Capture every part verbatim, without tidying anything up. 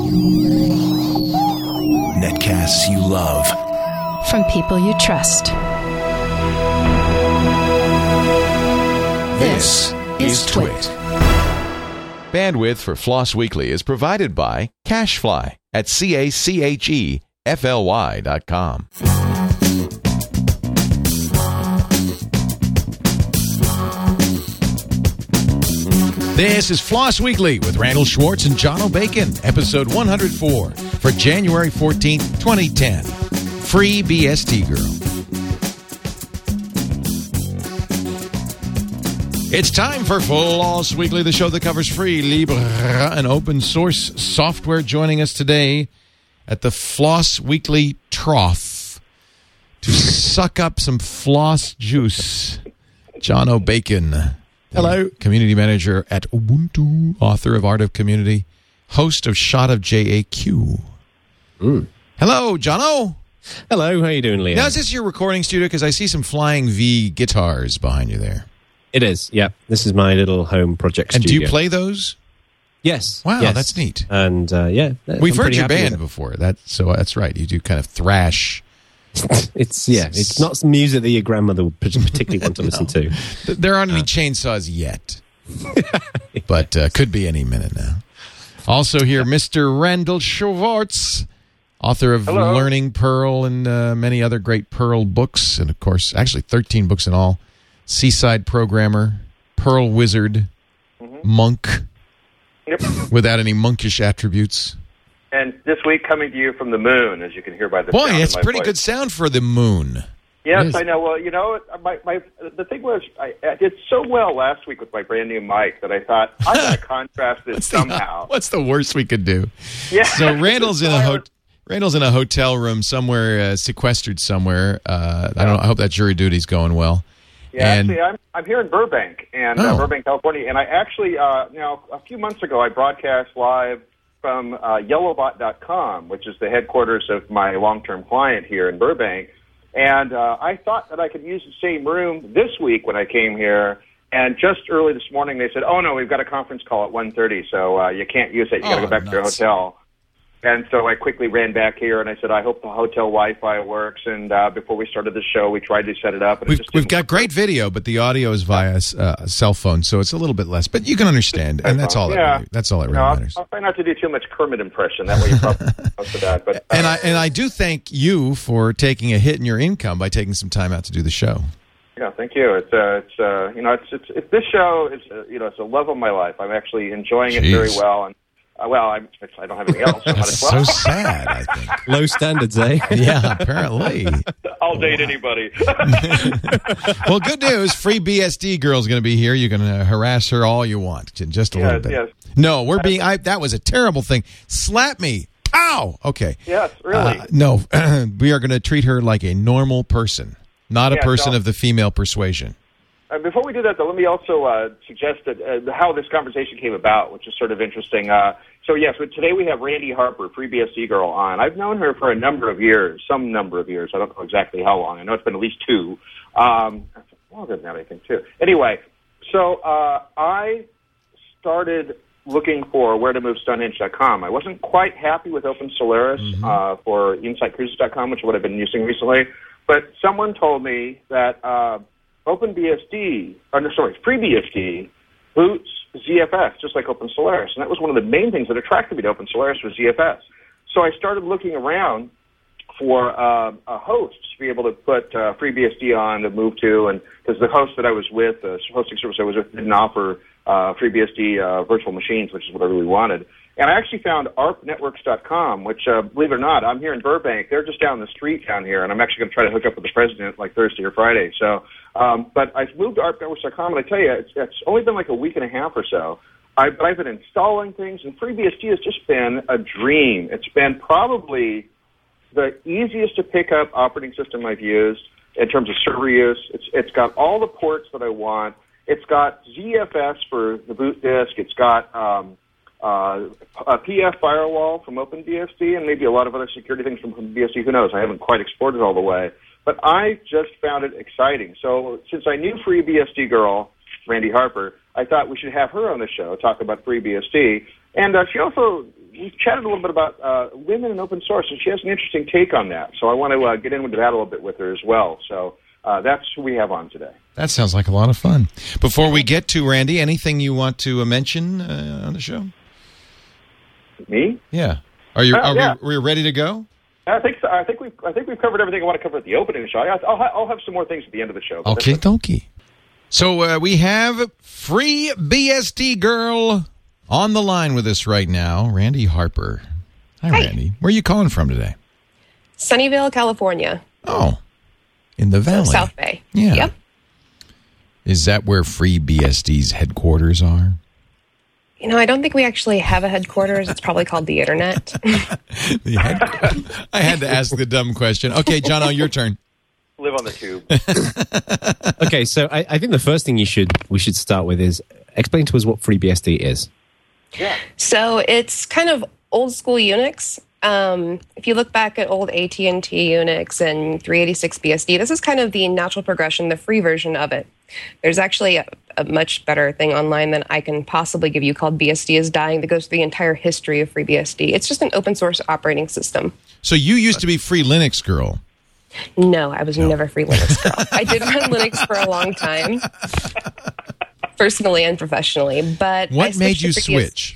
Netcasts you love. From people you trust. This is Twit. Bandwidth for Floss Weekly is provided by CacheFly at C A C H E F L Y dot com. This is Floss Weekly with Randall Schwartz and John O'Bacon, episode one hundred four for January fourteenth, twenty ten. Free B S D Girl. It's time for Floss Weekly, the show that covers free, libre, and open source software. Joining us today at the Floss Weekly trough to suck up some floss juice, John O'Bacon. Hello. Community manager at Ubuntu, author of Art of Community, host of Shot of J A Q. Mm. Hello, Jono. Hello, how you doing, Liam? Now, is this your recording studio? Because I see some Flying V guitars behind you there. It is, yeah. This is my little home project And studio. do you play those? Yes. Wow, yes. that's neat. And, uh, yeah. We've I'm heard your happy band with it. before. That, so that's right. You do kind of thrash. It's, yeah, it's not some music that your grandmother would particularly want to listen to. Th- There aren't any chainsaws yet. But uh, could be any minute now. Also here, Mister Randall Schwartz, author of Hello. Learning Perl and uh, many other great Perl books. And, of course, actually thirteen books in all. Seaside Programmer, Perl Wizard, Mm-hmm. Monk, Yep. without any monkish attributes. And this week coming to you from the moon, as you can hear by the Boy, sound it's of my pretty voice. good sound for the moon. Yes, Yes. I know. Well, you know, my, my the thing was, I, I did so well last week with my brand new mic that I thought I got to contrast this somehow. What's the worst we could do? Yeah. So Randall's in a ho- Randall's in a hotel room somewhere, uh, sequestered somewhere. Uh, I don't know. I hope that jury duty's going well. Yeah, And- actually, I'm I'm here in Burbank, and Oh. uh, Burbank, California, and I actually, uh, you know, a few months ago, I broadcast live from uh, Yellowbot dot com, which is the headquarters of my long-term client here in Burbank, and uh, I thought that I could use the same room this week when I came here, and just early this morning they said, "Oh no, we've got a conference call at one thirty, so uh, you can't use it. You got to Oh, go back to your nuts. hotel." And so I quickly ran back here, and I said, I hope the hotel Wi-Fi works. And uh, before we started the show, we tried to set it up. And it We've just we've didn't got work. great video, but the audio is via uh, cell phone, so it's a little bit less. But you can understand, and that's all. That Yeah. really, that's all that You really know, I'll, matters. I'll try not to do too much Kermit impression. That way you probably most of that. But, uh, And I and I do thank you for taking a hit in your income by taking some time out to do the show. yeah, thank you. It's uh, it's uh, you know, it's it's, it's this show is uh, you know, it's the love of my life. I'm actually enjoying it Jeez. very well, and uh, well, I'm it's, I don't have anything else. So, might That's as so well. sad. I think. Low standards, eh? Yeah, apparently. I'll date anybody. Well, good news. Free B S D girl's going to be here. You can uh, harass her all you want, j- just a Yes, little bit. yes. No, we're being. I, that was a terrible thing. Slap me. Ow. Okay. Yes, really. Uh, no, we are going to treat her like a normal person, not a Yeah, person no. of the female persuasion. Uh, before we do that, though, let me also uh, suggest that, uh, how this conversation came about, which is sort of interesting. Uh, so, yes, but today we have Randy Harper, Free B S D Girl, on. I've known her for a number of years, some number of years. I don't know exactly how long. I know it's been at least two. Um, longer than that, I think, too. Anyway, so uh, I started looking for where to move Stonehenge dot com. I wasn't quite happy with Open Solaris Mm-hmm. uh, for Insight Cruises dot com, which is what I've been using recently. But someone told me that uh, OpenBSD, or no, sorry, FreeBSD boots Z F S just like Open Solaris, and that was one of the main things that attracted me to Open Solaris was Z F S. So I started looking around for uh, a host to be able to put uh, FreeBSD on to move to, and because the host that I was with, the hosting service I was with, didn't offer uh, FreeBSD uh, virtual machines, which is what I really wanted. And I actually found A R P networks dot com, which, uh, believe it or not, I'm here in Burbank. They're just down the street down here, and I'm actually going to try to hook up with the president like Thursday or Friday. So, um, but I've moved to A R P networks dot com, and I tell you, it's, it's only been like a week and a half or so. I, but I've been installing things, and FreeBSD has just been a dream. It's been probably the easiest to pick up operating system I've used in terms of server use. It's it's got all the ports that I want. It's got Z F S for the boot disk. It's got um, uh, a P F firewall from OpenBSD and maybe a lot of other security things from OpenBSD. Who knows? I haven't quite explored it all the way. But I just found it exciting. So since I knew FreeBSD girl, Randy Harper, I thought we should have her on the show, talk about FreeBSD. And uh, she also we've chatted a little bit about uh, women in open source, and she has an interesting take on that. So I want to uh, get into that a little bit with her as well. So uh, that's who we have on today. That sounds like a lot of fun. Before we get to Randy, anything you want to uh, mention uh, on the show? Me? Yeah. Are you? Uh, are yeah. we? We're ready to go? I think so. I think we've I think we've covered everything I want to cover at the opening of the show. I, I'll, ha- I'll have some more things at the end of the show. Okay, dokie. So uh, we have Free B S D Girl on the line with us right now, Randy Harper. Hi, Hi. Randy. Where are you calling from today? Sunnyvale, California. Oh, in the valley. South Bay. Yeah. Yep. Is that where Free B S D's headquarters are? You know, I don't think we actually have a headquarters. It's probably called the Internet. The head- I had to ask the dumb question. Okay, Jono, your turn. Live on the tube. Okay, so I, I think the first thing you should we should start with is explain to us what FreeBSD is. Yeah. So it's kind of old school Unix. Um, if you look back at old A T and T Unix and three eighty-six B S D, this is kind of the natural progression, the free version of it. There's actually a, a much better thing online than I can possibly give you called B S D is Dying that goes through the entire history of FreeBSD. It's just an open source operating system. So you used to be Free Linux Girl. No, I was never free Linux girl. I did run Linux for a long time, personally and professionally. But I What made switched you to FreeBSD. switch?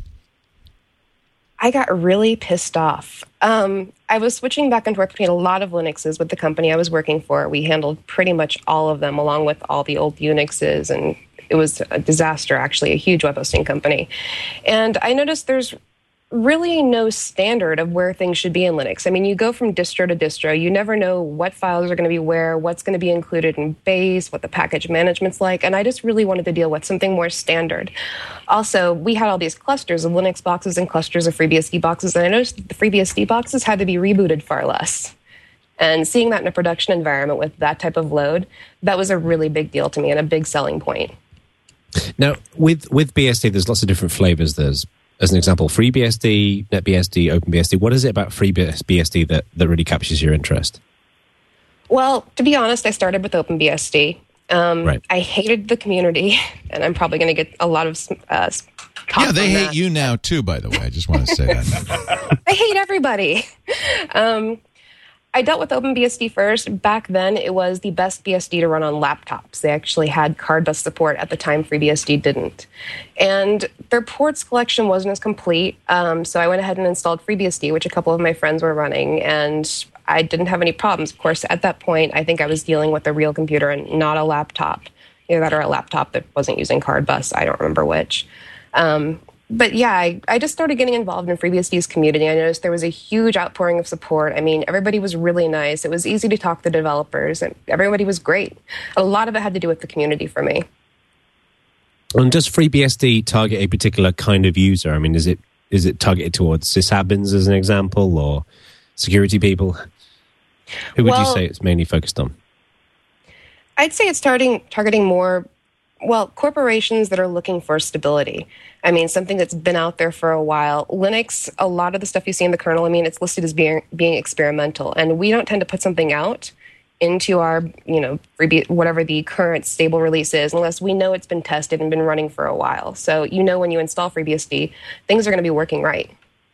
I got really pissed off. Um, I was switching back and forth between a lot of Linuxes with the company I was working for. We handled pretty much all of them, along with all the old Unixes, and it was a disaster, actually, a huge web hosting company. And I noticed there's really no standard of where things should be in Linux. I mean, you go from distro to distro. You never know what files are going to be where, what's going to be included in base, what the package management's like. And I just really wanted to deal with something more standard. Also, we had all these clusters of Linux boxes and clusters of FreeBSD boxes. And I noticed that the FreeBSD boxes had to be rebooted far less. And seeing that in a production environment with that type of load, that was a really big deal to me and a big selling point. Now, with with B S D, there's lots of different flavors. There's, as an example, FreeBSD, NetBSD, OpenBSD. What is it about FreeBSD that, that really captures your interest? Well, to be honest, I started with OpenBSD. Um, Right. I hated the community, and I'm probably going to get a lot of uh, Yeah, they hate that. you now, too, by the way. I just want to say that. I hate everybody. Um, I dealt with OpenBSD first. Back then, it was the best B S D to run on laptops. They actually had card bus support at the time FreeBSD didn't. And their ports collection wasn't as complete, um, so I went ahead and installed FreeBSD, which a couple of my friends were running, and I didn't have any problems. Of course, at that point, I think I was dealing with a real computer and not a laptop. Either that or a laptop that wasn't using card bus. I don't remember which. Um, But yeah, I, I just started getting involved in FreeBSD's community. I noticed there was a huge outpouring of support. I mean, everybody was really nice. It was easy to talk to developers, and everybody was great. A lot of it had to do with the community for me. And does FreeBSD target a particular kind of user? I mean, is it is it targeted towards sysadmins, as an example, or security people? Who would Well, you say it's mainly focused on? I'd say it's targeting, targeting more, well, corporations that are looking for stability. I mean, something that's been out there for a while. Linux, a lot of the stuff you see in the kernel, I mean, it's listed as being being experimental, and we don't tend to put something out into our, you know, freebie, whatever the current stable release is, unless we know it's been tested and been running for a while. So you know when you install FreeBSD, things are going to be working right.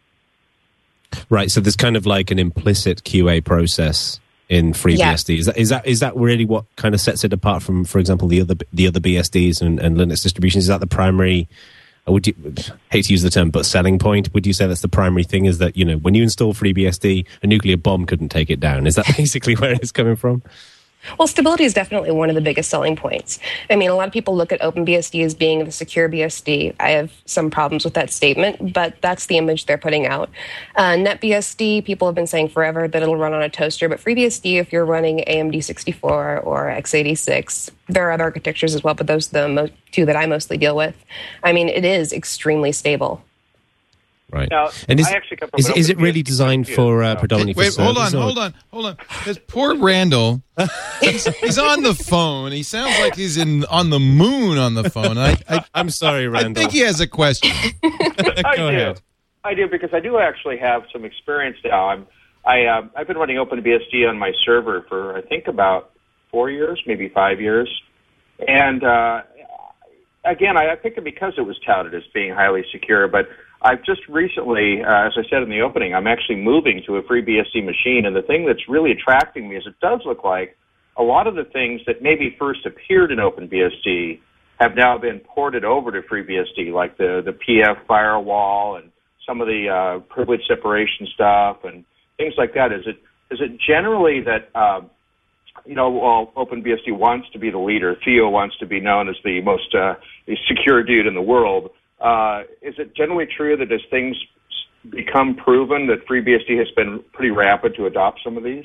Right, so there's kind of like an implicit Q A process in FreeBSD. Yeah. Is that is that is that really what kind of sets it apart from, for example, the other the other B S Ds and, and Linux distributions? Is that the primary? Would you hate to use the term, but selling point? Would you say that's the primary thing? Is that, you know, when you install FreeBSD, a nuclear bomb couldn't take it down? Is that basically where it's coming from? Well, stability is definitely one of the biggest selling points. I mean, a lot of people look at OpenBSD as being the secure B S D. I have some problems with that statement, but that's the image they're putting out. Uh, NetBSD, people have been saying forever that it'll run on a toaster, but FreeBSD, if you're running A M D sixty-four or x eighty-six, there are other architectures as well, but those are the mo- two that I mostly deal with. I mean, it is extremely stable. Right. Now, and is, I actually come from is, an is it open really B S D designed point of for view, uh, so- predominantly Wait, for hold on, servers, or- hold on, hold on. Because poor Randall, he's, he's on the phone. He sounds like he's in on the moon on the phone. I, I, I'm sorry, I Randall. think he has a question. I Go do. ahead. I do because I do actually have some experience now. I'm I uh, I've been running OpenBSD on my server for I think about four years, maybe five years, and uh, again I, I picked it because it was touted as being highly secure. But I've just recently, uh, as I said in the opening, I'm actually moving to a FreeBSD machine, and the thing that's really attracting me is it does look like a lot of the things that maybe first appeared in OpenBSD have now been ported over to FreeBSD, like the, the P F firewall and some of the uh, privilege separation stuff and things like that. Is it is it generally that, uh, you know, well, OpenBSD wants to be the leader, Theo wants to be known as the most uh, secure dude in the world. Uh, is it generally true that as things become proven that FreeBSD has been pretty rapid to adopt some of these?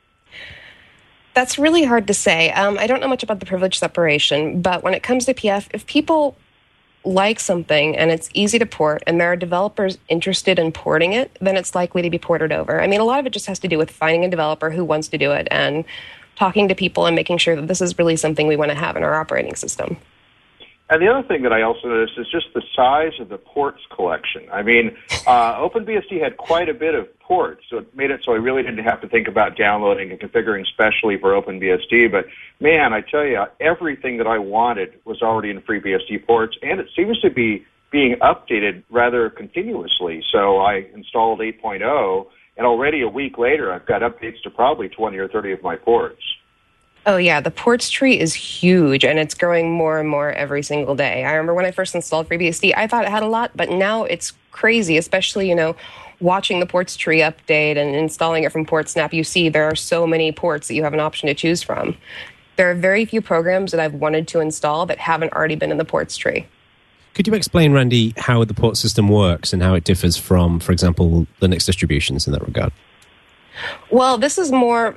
That's really hard to say. Um, I don't know much about the privilege separation, but when it comes to P F, if people like something and it's easy to port and there are developers interested in porting it, then it's likely to be ported over. I mean, a lot of it just has to do with finding a developer who wants to do it and talking to people and making sure that this is really something we want to have in our operating system. And the other thing that I also noticed is just the size of the ports collection. I mean, uh, OpenBSD had quite a bit of ports, so it made it so I really didn't have to think about downloading and configuring specially for OpenBSD. But, man, I tell you, everything that I wanted was already in FreeBSD ports, and it seems to be being updated rather continuously. So I installed eight point oh, and already a week later I've got updates to probably twenty or thirty of my ports. Oh, yeah. The ports tree is huge, and it's growing more and more every single day. I remember when I first installed FreeBSD, I thought it had a lot, but now it's crazy, especially, you know, watching the ports tree update and installing it from PortSnap. You see there are so many ports that you have an option to choose from. There are very few programs that I've wanted to install that haven't already been in the ports tree. Could you explain, Randy, how the port system works and how it differs from, for example, Linux distributions in that regard? Well, this is more...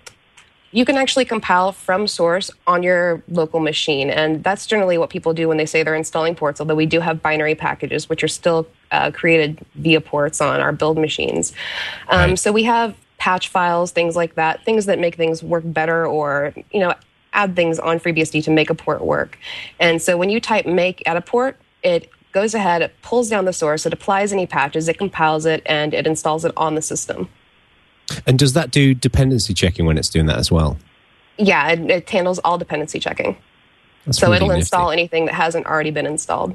You can actually compile from source on your local machine, and that's generally what people do when they say they're installing ports, although we do have binary packages, which are still uh, created via ports on our build machines. Um, right. So we have patch files, things like that, things that make things work better or, you know, add things on FreeBSD to make a port work. And so when you type make at a port, it goes ahead, it pulls down the source, it applies any patches, it compiles it, and it installs it on the system. And does that do dependency checking when it's doing that as well? Yeah, it, it handles all dependency checking. That's so really it'll nifty. Install anything that hasn't already been installed.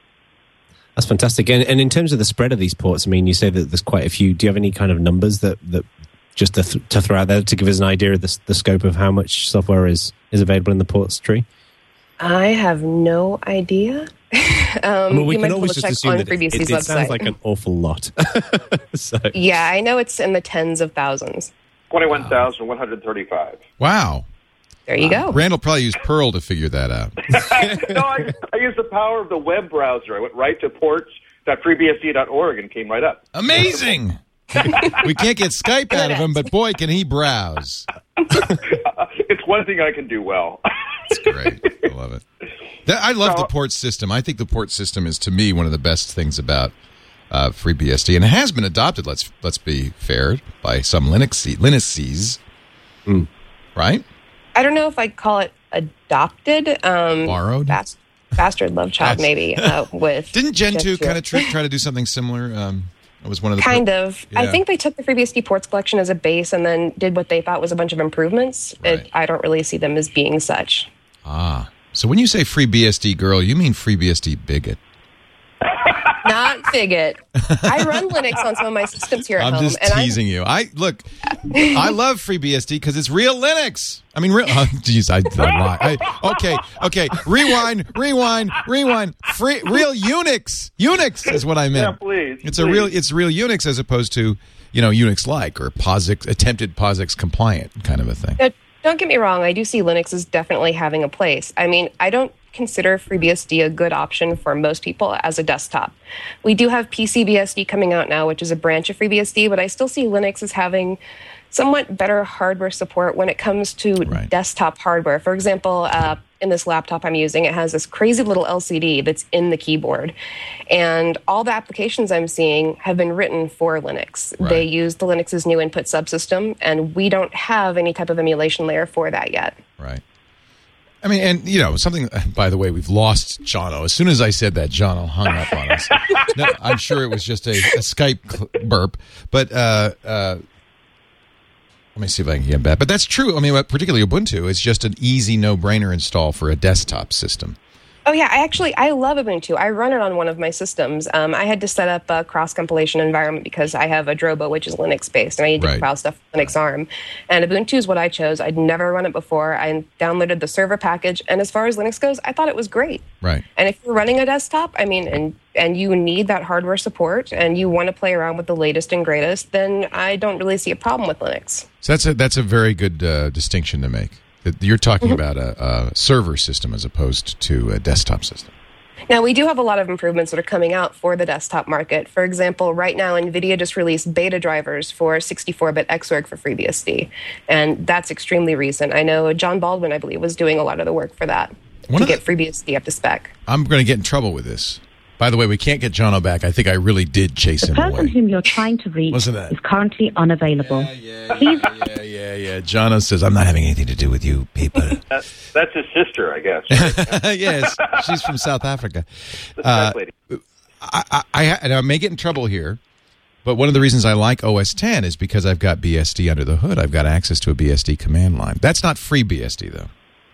That's fantastic. And, and in terms of the spread of these ports, I mean, you say that there's quite a few. Do you have any kind of numbers that, that just to, th- to throw out there to give us an idea of the, the scope of how much software is, is available in the ports tree? I have no idea. um, well, we can always just assume that it, it, it sounds like an awful lot. so. Yeah, I know it's in the tens of thousands. twenty-one thousand one hundred thirty-five. Wow. There you wow. go. Randall probably used Perl to figure that out. no, I, I used the power of the web browser. I went right to ports dot free B S D dot org and came right up. Amazing. We can't get Skype out of him, but boy, can he browse. It's one thing I can do well. That's great. I love it. That, I love so, the port system. I think the port system is, to me, one of the best things about uh, FreeBSD, and it has been adopted. Let's let's be fair, by some Linux Linuxes, mm. right? I don't know if I'd call it adopted. Um, Borrowed, bast- bastard love child, maybe. Uh, with didn't Gentoo kind of try, try to do something similar? Um, it was one of the kind pro- of. Yeah. I think they took the FreeBSD ports collection as a base and then did what they thought was a bunch of improvements. Right. It, I don't really see them as being such. Ah. So when you say FreeBSD girl, you mean FreeBSD bigot. Not bigot. I run Linux on some of my systems here at I'm home. just and teasing I'm, you. I look, I love FreeBSD because it's real Linux. I mean, real. Oh, geez, I, I, I okay, okay. Rewind, rewind, rewind. Free, real Unix. Unix is what I meant. Yeah, please. It's please. a real. It's real Unix as opposed to, you know, Unix-like or POSIX attempted POSIX compliant kind of a thing. Uh, don't get me wrong. I do see Linux as definitely having a place. I mean, I don't consider FreeBSD a good option for most people as a desktop. We do have PCBSD coming out now, which is a branch of FreeBSD, but I still see Linux as having somewhat better hardware support when it comes to right. desktop hardware. For example, uh, in this laptop I'm using, it has this crazy little L C D that's in the keyboard. And all the applications I'm seeing have been written for Linux. Right. They use the Linux's new input subsystem, and we don't have any type of emulation layer for that yet. Right. I mean, and, you know, something, by the way, we've lost Jono. As soon as I said that, Jono hung up on us. No, I'm sure it was just a, a Skype burp. But uh, uh, let me see if I can get back. But that's true. I mean, particularly Ubuntu is just an easy, no-brainer install for a desktop system. Oh, yeah. I actually, I love Ubuntu. I run it on one of my systems. Um, I had to set up a cross-compilation environment because I have a Drobo, which is Linux-based, and I need to Right. compile stuff with Linux ARM. And Ubuntu is what I chose. I'd never run it before. I downloaded the server package, and as far as Linux goes, I thought it was great. Right. And if you're running a desktop, I mean, and and you need that hardware support, and you want to play around with the latest and greatest, then I don't really see a problem with Linux. So that's a that's a very good uh, distinction to make. That you're talking Mm-hmm. about a, a server system as opposed to a desktop system. Now, we do have a lot of improvements that are coming out for the desktop market. For example, right now, NVIDIA just released beta drivers for sixty-four bit Xorg for FreeBSD, and that's extremely recent. I know John Baldwin, I believe, was doing a lot of the work for that One to of the- get FreeBSD up to spec. I'm going to get in trouble with this. By the way, we can't get Jono back. I think I really did chase The him person away. whom you're trying to reach Listen to that. is currently unavailable. Yeah, yeah, yeah, yeah, yeah. Jono says, I'm not having anything to do with you people. That, that's his sister, I guess. Right? Yes, she's from South Africa. The Uh, black lady. I, I, I, and I may get in trouble here, but one of the reasons I like O S ten is because I've got B S D under the hood. I've got access to a B S D command line. That's not FreeBSD, though.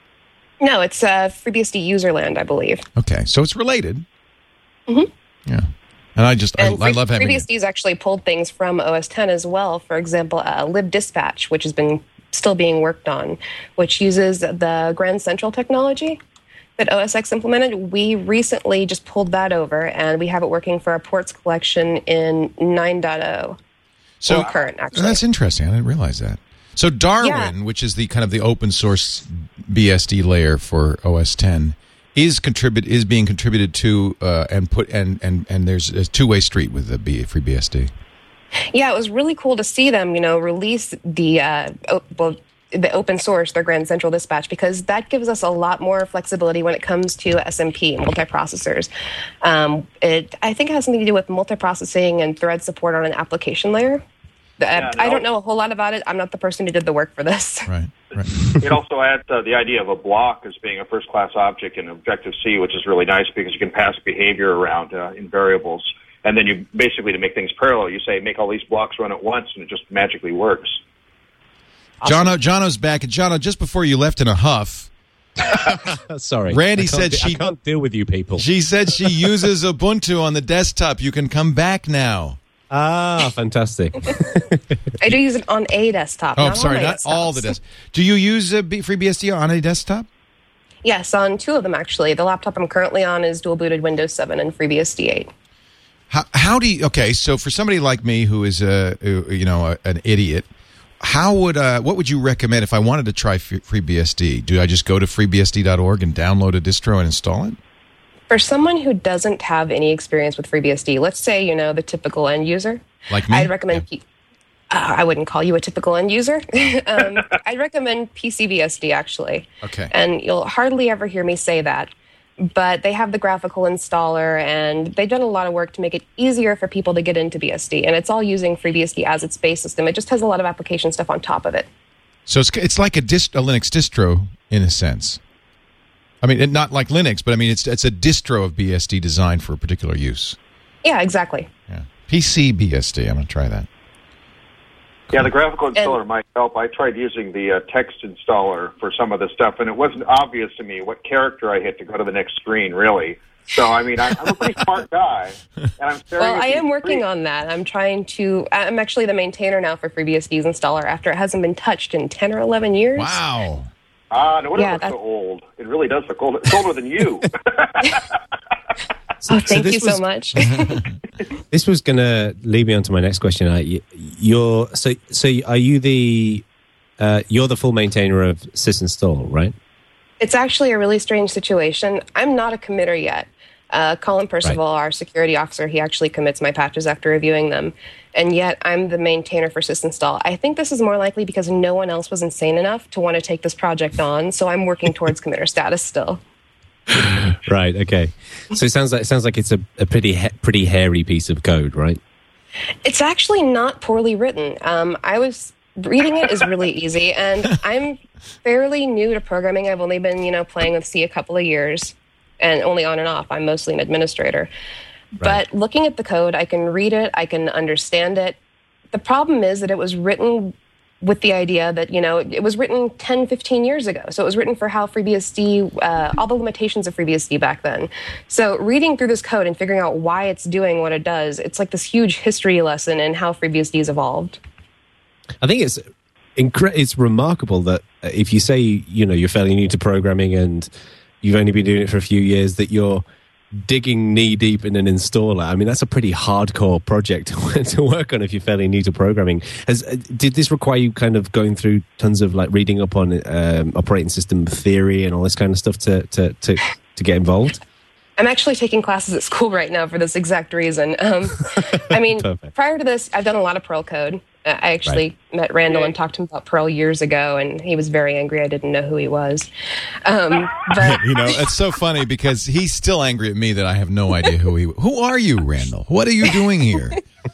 No, it's uh, FreeBSD userland, I believe. Okay, so it's related. Mm-hmm. Yeah. And I just, I, And I love having it. FreeBSD's actually pulled things from O S ten as well. For example, uh, libdispatch, which has been still being worked on, which uses the Grand Central technology that O S X implemented. We recently just pulled that over, and we have it working for our ports collection in nine point oh. So in current, actually. That's interesting. I didn't realize that. So Darwin, Yeah. which is the kind of the open source B S D layer for O S ten, is contribute is being contributed to uh, and put and and and there's a two way street with the B, free B S D. Yeah, it was really cool to see them, you know, release the uh, o- well, the open source, their Grand Central Dispatch, because that gives us a lot more flexibility when it comes to S M P, multiprocessors. Um, it, I think it has something to do with multiprocessing and thread support on an application layer. Uh, Yeah, I no. don't know a whole lot about it. I'm not the person who did the work for this. Right. Right. It also adds uh, the idea of a block as being a first-class object in Objective-C, which is really nice because you can pass behavior around uh, in variables. And then you basically, to make things parallel, you say, make all these blocks run at once, and it just magically works. Jono, Jono's back. And Jono, just before you left in a huff, Sorry. Randy I can't said de- she- I can't deal with you people. she said she uses Ubuntu on the desktop. You can come back now. Ah, fantastic. I do use it on a desktop. Oh, not I'm sorry, on my not all the desktops. desktops. Do you use uh, B- FreeBSD on a desktop? Yes, on two of them, actually. The laptop I'm currently on is dual-booted Windows seven and FreeBSD eight. How, how do you? Okay, so for somebody like me who is a you know a, an idiot, how would uh, what would you recommend if I wanted to try F- FreeBSD? Do I just go to free B S D dot org and download a distro and install it? For someone who doesn't have any experience with FreeBSD, let's say, you know, the typical end user, Like me? I'd recommend... P- uh, I wouldn't call you a typical end user. um, I'd recommend P C B S D, actually. Okay. And you'll hardly ever hear me say that. But they have the graphical installer, and they've done a lot of work to make it easier for people to get into B S D. And it's all using FreeBSD as its base system. It just has a lot of application stuff on top of it. So it's it's like a, dist- a Linux distro in a sense. I mean, it, not like Linux, but I mean it's it's a distro of B S D designed for a particular use. Yeah, exactly. Yeah. P C B S D. I'm going to try that. Yeah, the graphical installer might help. I tried using the uh, text installer for some of the stuff, and it wasn't obvious to me what character I hit to go to the next screen, really. So, I mean, I, I'm a pretty smart guy, and I'm staring Well, at I these am working screens. on that. I'm trying to... I'm actually the maintainer now for FreeBSD's installer after it hasn't been touched in ten or eleven years. Wow. Ah, no wonder Yeah, it looks that- so old. It really does look old. It's older than you. Oh, thank this you was- so much. This was going to lead me on to my next question. Uh, y- You're so so. Are you the uh, you're the full maintainer of sysinstall, right? It's actually a really strange situation. I'm not a committer yet. Uh, Colin Percival, our security officer, he actually commits my patches after reviewing them. And yet I'm the maintainer for sysinstall. I think this is more likely because no one else was insane enough to want to take this project on, so I'm working towards committer status still. Right. Okay. So it sounds like it sounds like it's a, a pretty ha- pretty hairy piece of code, right? It's actually not poorly written. Um, I was reading it is really easy, and I'm fairly new to programming. I've only been, you know, playing with C a couple of years, and only on and off. I'm mostly an administrator. But looking at the code, I can read it, I can understand it. The problem is that it was written with the idea that, you know, it was written ten, fifteen years ago. So it was written for how FreeBSD, uh, all the limitations of FreeBSD back then. So reading through this code and figuring out why it's doing what it does, it's like this huge history lesson in how FreeBSD has evolved. I think it's incre- it's remarkable that if you say, you know, you're fairly new to programming and you've only been doing it for a few years, that you're digging knee deep in an installer. I mean, that's a pretty hardcore project to work on if you're fairly new to programming. Has, did this require you kind of going through tons of like reading up on um, operating system theory and all this kind of stuff to to to, to get involved? I'm actually taking classes at school right now for this exact reason. Um, I mean, prior to this, I've done a lot of Perl code. I actually right. met Randall and talked to him about Perl years ago, and he was very angry I didn't know who he was. Um, but you know, it's so funny because he's still angry at me that I have no idea who he. Who are you, Randall? What are you doing here?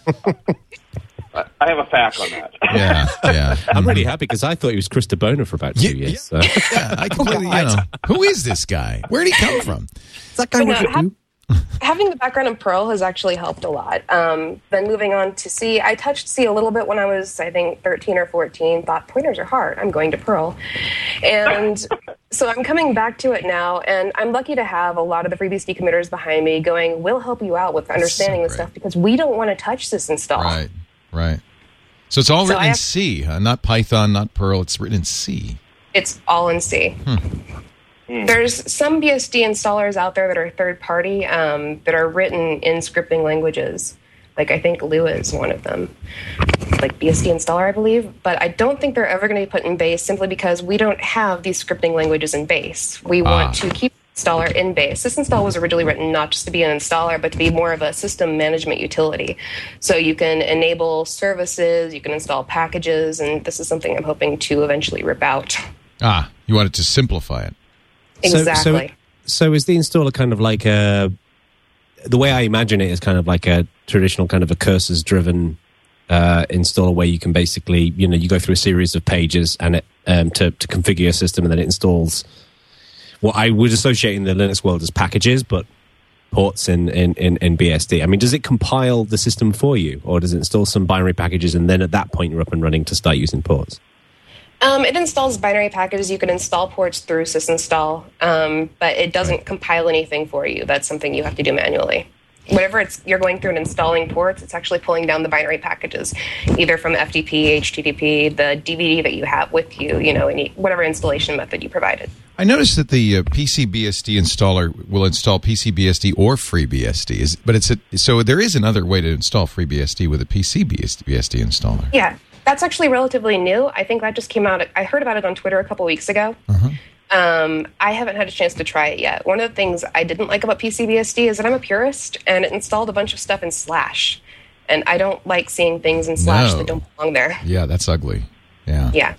I have a fact on that. Yeah, yeah. I'm really happy because I thought he was Chris DeBona for about two yeah, years. Yeah, so. yeah, I completely. You know, who is this guy? Where did he come from? Is that guy no, with ha- you? Having the background in Perl has actually helped a lot. Um, then moving on to C, I touched C a little bit when I was, I think, thirteen or fourteen, thought pointers are hard, I'm going to Perl. And so I'm coming back to it now, and I'm lucky to have a lot of the FreeBSD committers behind me going, we'll help you out with understanding so this stuff because we don't want to touch this install. Right, right. So it's all So written I in have- C, huh? Not Python, not Perl. It's written in C. It's all in C. Hmm. There's some B S D installers out there that are third-party um, that are written in scripting languages. Like, I think Lua is one of them. Like, B S D installer, I believe. But I don't think they're ever going to be put in base simply because we don't have these scripting languages in base. We want Ah. to keep installer in base. Sysinstall was originally written not just to be an installer, but to be more of a system management utility. So you can enable services, you can install packages, and this is something I'm hoping to eventually rip out. Ah, you wanted to simplify it. Exactly. So, so, so is the installer kind of like a, the way I imagine it is kind of like a traditional kind of a cursors-driven uh, installer where you can basically, you know, you go through a series of pages and it um, to, to configure your system, and then it installs what I would associate in the Linux world as packages, but ports in, in, in, in B S D. I mean, does it compile the system for you, or does it install some binary packages and then at that point you're up and running to start using ports? Um, it installs binary packages. You can install ports through sysinstall, um, but it doesn't compile anything for you. That's something you have to do manually. Whenever it's you're going through and installing ports, it's actually pulling down the binary packages, either from F T P, H T T P, the D V D that you have with you, you know, any whatever installation method you provided. I noticed that the uh, P C B S D installer will install P C B S D or FreeBSD, is, but it's a, so there is another way to install FreeBSD with a P C B S D installer. Yeah. That's actually relatively new. I think that just came out. I heard about it on Twitter a couple weeks ago. Uh-huh. Um, I haven't had a chance to try it yet. One of the things I didn't like about P C B S D is that I'm a purist, and it installed a bunch of stuff in Slash. And I don't like seeing things in Slash No. that don't belong there. Yeah, that's ugly. Yeah. Yeah.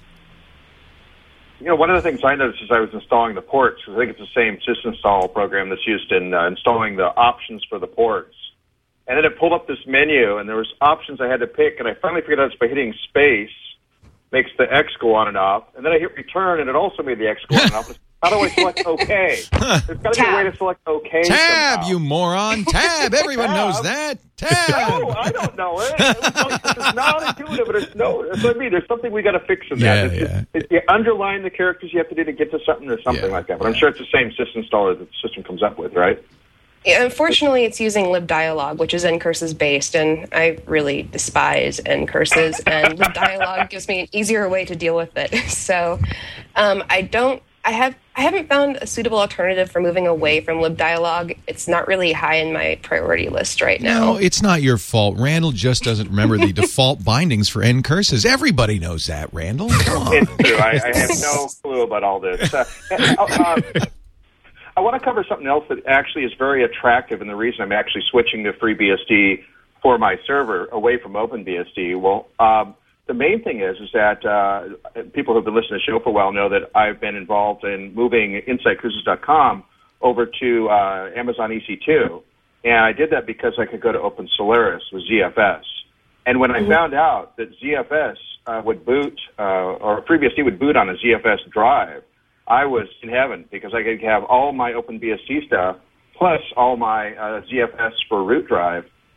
You know, one of the things I noticed as I was installing the ports, because I think it's the same sysinstall program that's used in uh, installing the options for the ports. And then it pulled up this menu, and there was options I had to pick, and I finally figured out it's by hitting space makes the X go on and off. And then I hit return, and it also made the X go on and off. How do I select OK? There's got to be a way to select OK Tab, somehow. you moron. Tab. Everyone knows that. Tab. No, I don't know it. It's not intuitive, but it's no. That's what I mean. There's something we got to fix in Yeah, that. It's yeah. just, it, you underline the characters you have to do to get to something or something Yeah, like that. But I'm sure it's the same sysinstaller that the system comes up with, right? Yeah, unfortunately, it's using libdialog, which is ncurses based, and I really despise ncurses, and libdialog gives me an easier way to deal with it. So, um, I don't, I have, I haven't found a suitable alternative for moving away from libdialog. It's not really high in my priority list right now. No, it's not your fault. Randall just doesn't remember the default bindings for N curses. Everybody knows that, Randall. Come on. It's true. I, I have no clue about all this. Uh, uh, I want to cover something else that actually is very attractive, and the reason I'm actually switching to FreeBSD for my server away from OpenBSD. Well, um, the main thing is is that uh, people who have been listening to the show for a while know that I've been involved in moving Inside Cruises dot com over to uh, Amazon E C two, and I did that because I could go to Open Solaris with Z F S. And when I found out that Z F S uh, would boot, uh, or FreeBSD would boot on a Z F S drive, I was in heaven because I could have all my OpenBSD stuff plus all my uh, Z F S for root drive,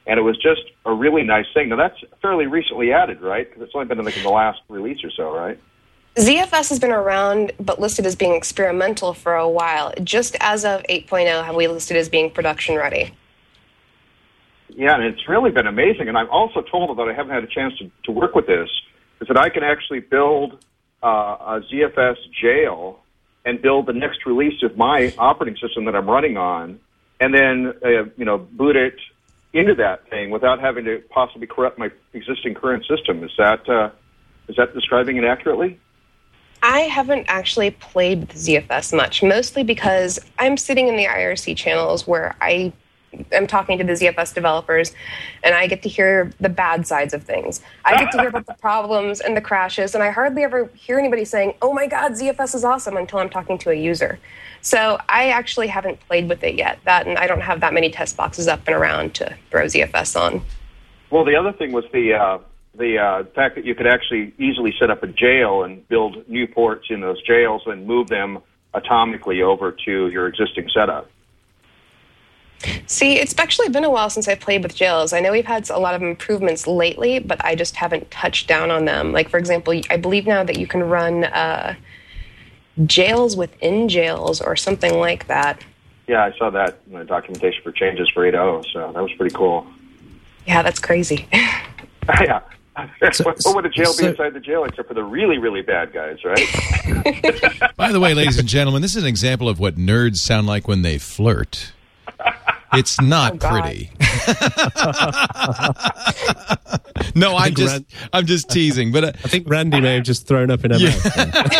And it was just a really nice thing. Now, that's fairly recently added, right? Because it's only been like in the last release or so, right? Z F S has been around, but listed as being experimental for a while. Just as of eight point oh, have we listed as being production ready. Yeah, and it's really been amazing. And I'm also told, although I haven't had a chance to, to work with this, is that I can actually build uh, a Z F S jail and build the next release of my operating system that I'm running on, and then uh, you know boot it into that thing without having to possibly corrupt my existing current system. Is that uh, is that describing it accurately? I haven't actually played with Z F S much, mostly because I'm sitting in the I R C channels where I am talking to the Z F S developers, and I get to hear the bad sides of things. I get to hear about the problems and the crashes, and I hardly ever hear anybody saying, oh my God, Z F S is awesome, until I'm talking to a user. So I actually haven't played with it yet. That, and I don't have that many test boxes up and around to throw Z F S on. Well, the other thing was the uh, the uh, fact that you could actually easily set up a jail and build new ports in those jails and move them atomically over to your existing setup. See, it's actually been a while since I've played with jails. I know we've had a lot of improvements lately, but I just haven't touched down on them. Like, for example, I believe now that you can run uh, jails within jails or something like that. Yeah, I saw that in the documentation for changes for eight point oh, so that was pretty cool. Yeah, that's crazy. Yeah. So, what would a jail so, be inside the jail except for the really, really bad guys, right? By the way, ladies and gentlemen, this is an example of what nerds sound like when they flirt. It's not oh, pretty. No, I'm just Rand- I'm just teasing, but uh, I think Randy may have just thrown up in her Yeah. mouth.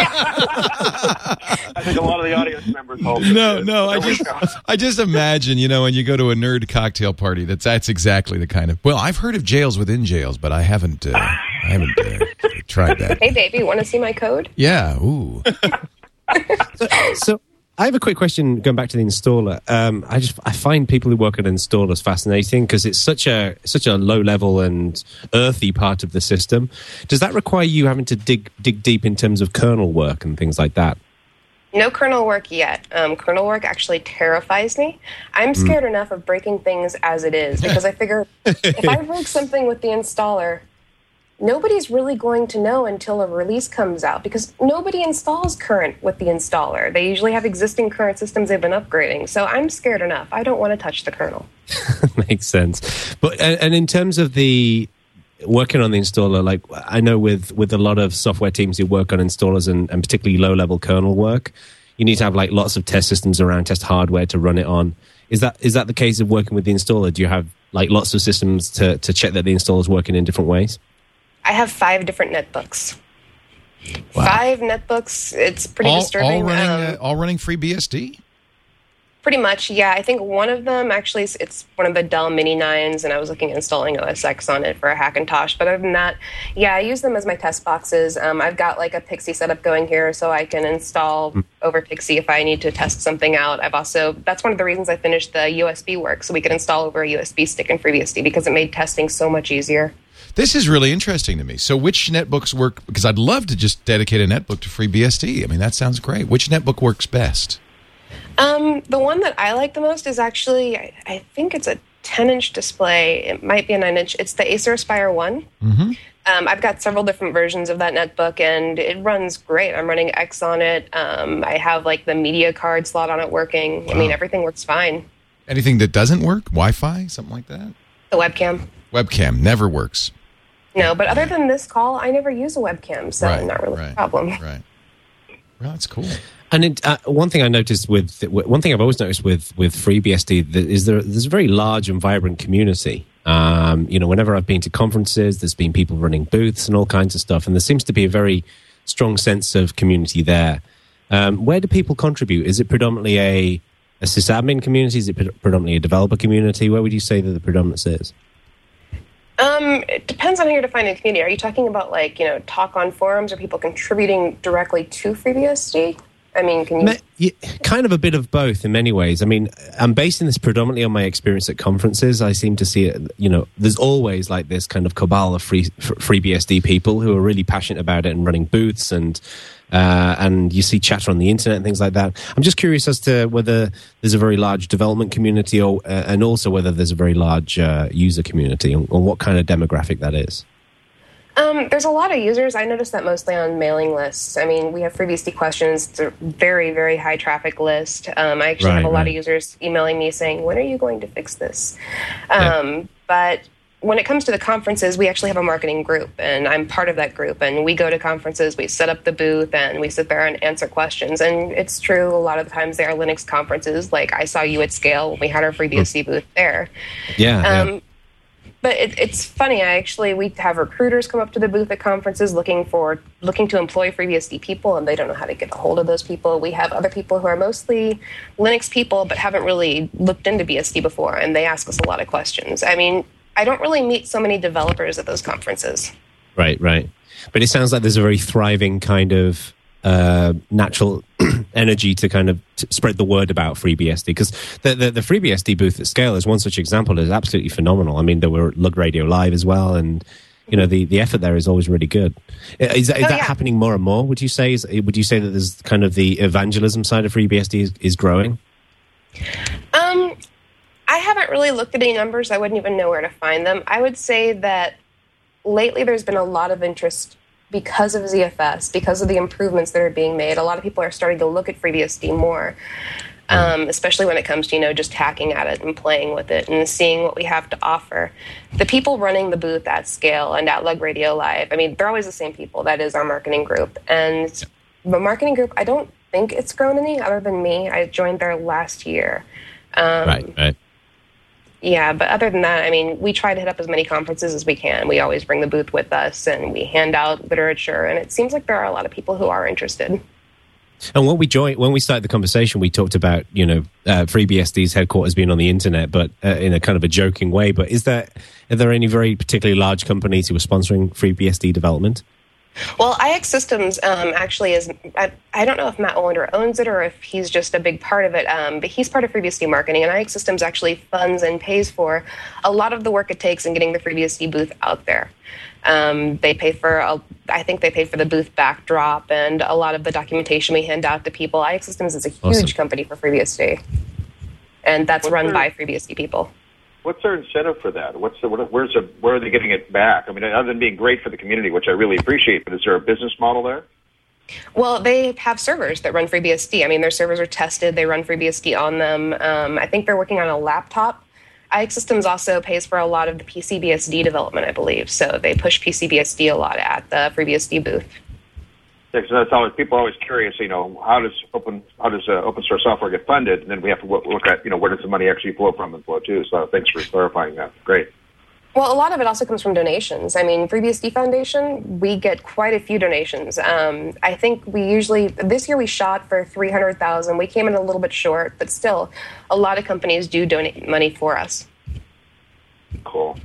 I think a lot of the audience members also no, did. no, I There we just go. I just imagine, you know, when you go to a nerd cocktail party, that's that's exactly the kind of. Well, I've heard of jails within jails, but I haven't uh, I haven't uh, tried that. Hey, baby, want to see my code? Yeah, ooh. so, so I have a quick question going back to the installer. Um, I just I find people who work at installers fascinating because it's such a such a low level and earthy part of the system. Does that require you having to dig dig deep in terms of kernel work and things like that? No kernel work yet. Um, kernel work actually terrifies me. I'm scared mm. enough of breaking things as it is because I figure if I break something with the installer, nobody's really going to know until a release comes out because nobody installs current with the installer. They usually have existing current systems they've been upgrading. So I'm scared enough. I don't want to touch the kernel. Makes sense. But and, and in terms of the working on the installer, like I know with, with a lot of software teams who work on installers and, and particularly low-level kernel work, you need to have like lots of test systems around, test hardware to run it on. Is that is that the case of working with the installer? Do you have like lots of systems to, to check that the installer is working in different ways? I have five different netbooks. Wow. Five netbooks. It's pretty all, disturbing. All running, um, uh, all running free B S D? Pretty much, yeah. I think one of them actually, it's one of the Dell Mini nines, and I was looking at installing O S X on it for a Hackintosh. But other than that, yeah, I use them as my test boxes. Um, I've got like a Pixie setup going here, so I can install mm. over Pixie if I need to test something out. I've also, that's one of the reasons I finished the U S B work, so we could install over a U S B stick in FreeBSD because it made testing so much easier. This is really interesting to me. So which netbooks work? Because I'd love to just dedicate a netbook to FreeBSD. I mean, that sounds great. Which netbook works best? Um, the one that I like the most is actually, I, I think it's a ten-inch display. It might be a nine-inch. It's the Acer Aspire one. Mm-hmm. Um, I've got several different versions of that netbook, and it runs great. I'm running X on it. Um, I have, like, the media card slot on it working. Wow. I mean, everything works fine. Anything that doesn't work? Wi-Fi? Something like that? The webcam. Webcam never works. No, but other than this call, I never use a webcam, so right, not really right, a problem. Right. Well, that's cool. And it, uh, one thing I noticed with one thing I've always noticed with with FreeBSD is there there's a very large and vibrant community. Um, you know, whenever I've been to conferences, there's been people running booths and all kinds of stuff, and there seems to be a very strong sense of community there. Um, where do people contribute? Is it predominantly a a sysadmin community? Is it predominantly a developer community? Where would you say that the predominance is? Um, it depends on how you're defining the community. Are you talking about like, you know, talk on forums or people contributing directly to FreeBSD? I mean, can you... Me- yeah, kind of a bit of both in many ways. I mean, I'm basing this predominantly on my experience at conferences. I seem to see it, you know, there's always like this kind of cabal of free free B S D people who are really passionate about it and running booths, and uh, and you see chatter on the internet and things like that. I'm just curious as to whether there's a very large development community, or uh, and also whether there's a very large uh, user community, and, and what kind of demographic that is. Um, there's a lot of users. I noticed that mostly on mailing lists. I mean, we have FreeBSD questions. It's a very, very high traffic list. Um, I actually Right, have a lot right. of users emailing me saying, when are you going to fix this? Um, Yeah. But when it comes to the conferences, we actually have a marketing group, and I'm part of that group. And we go to conferences, we set up the booth, and we sit there and answer questions. And it's true, a lot of the times there are Linux conferences. Like I saw you at Scale when we had our FreeBSD booth there. Yeah, yeah. Um, But it, it's funny. I actually we have recruiters come up to the booth at conferences looking for looking to employ FreeBSD people, and they don't know how to get a hold of those people. We have other people who are mostly Linux people but haven't really looked into B S D before, and they ask us a lot of questions. I mean, I don't really meet so many developers at those conferences. Right, right. But it sounds like there's a very thriving kind of uh, natural energy to kind of t- spread the word about FreeBSD, because the, the the FreeBSD booth at Scale is one such example that is absolutely phenomenal. I mean, there were Lug Radio Live as well, and you know the, the effort there is always really good. Is, that, is Oh, that yeah. happening more and more? Would you say? Is, would you say that there's kind of the evangelism side of FreeBSD is, is growing? Um, I haven't really looked at any numbers. I wouldn't even know where to find them. I would say that lately there's been a lot of interest because of Z F S, because of the improvements that are being made. A lot of people are starting to look at FreeBSD more, um, especially when it comes to, you know, just hacking at it and playing with it and seeing what we have to offer. The people running the booth at Scale and at Lug Radio Live, I mean, they're always the same people. That is our marketing group. And the marketing group, I don't think it's grown any other than me. I joined there last year. Um, right, right. Yeah, but other than that, I mean, we try to hit up as many conferences as we can. We always bring the booth with us, and we hand out literature, and it seems like there are a lot of people who are interested. And when we joined, when we started the conversation, we talked about, you know, uh, FreeBSD's headquarters being on the internet, but uh, in a kind of a joking way. But is there, are there any very particularly large companies who are sponsoring FreeBSD development? Well, I X Systems um, actually is, I, I don't know if Matt Olander owns it or if he's just a big part of it, um, but he's part of FreeBSD marketing, and I X Systems actually funds and pays for a lot of the work it takes in getting the FreeBSD booth out there. Um, they pay for, a, I think they pay for the booth backdrop and a lot of the documentation we hand out to people. I X Systems is a huge Awesome. company for FreeBSD, and that's What's run their- by FreeBSD people. What's their incentive for that? What's the, what, where's the, where are they getting it back? I mean, other than being great for the community, which I really appreciate, but is there a business model there? Well, they have servers that run FreeBSD. I mean, their servers are tested. They run FreeBSD on them. Um, I think they're working on a laptop. I X Systems also pays for a lot of the P C B S D development, I believe. So they push P C B S D a lot at the FreeBSD booth. Yeah, 'cause that's always, people are always curious, you know, how does open how does uh, open source software get funded? And then we have to look, look at, you know, where does the money actually flow from and flow to? So thanks for clarifying that. Great. Well, a lot of it also comes from donations. I mean, FreeBSD Foundation, we get quite a few donations. Um, I think we usually, this year we shot for three hundred thousand dollars. We came in a little bit short, but still, a lot of companies do donate money for us. Cool.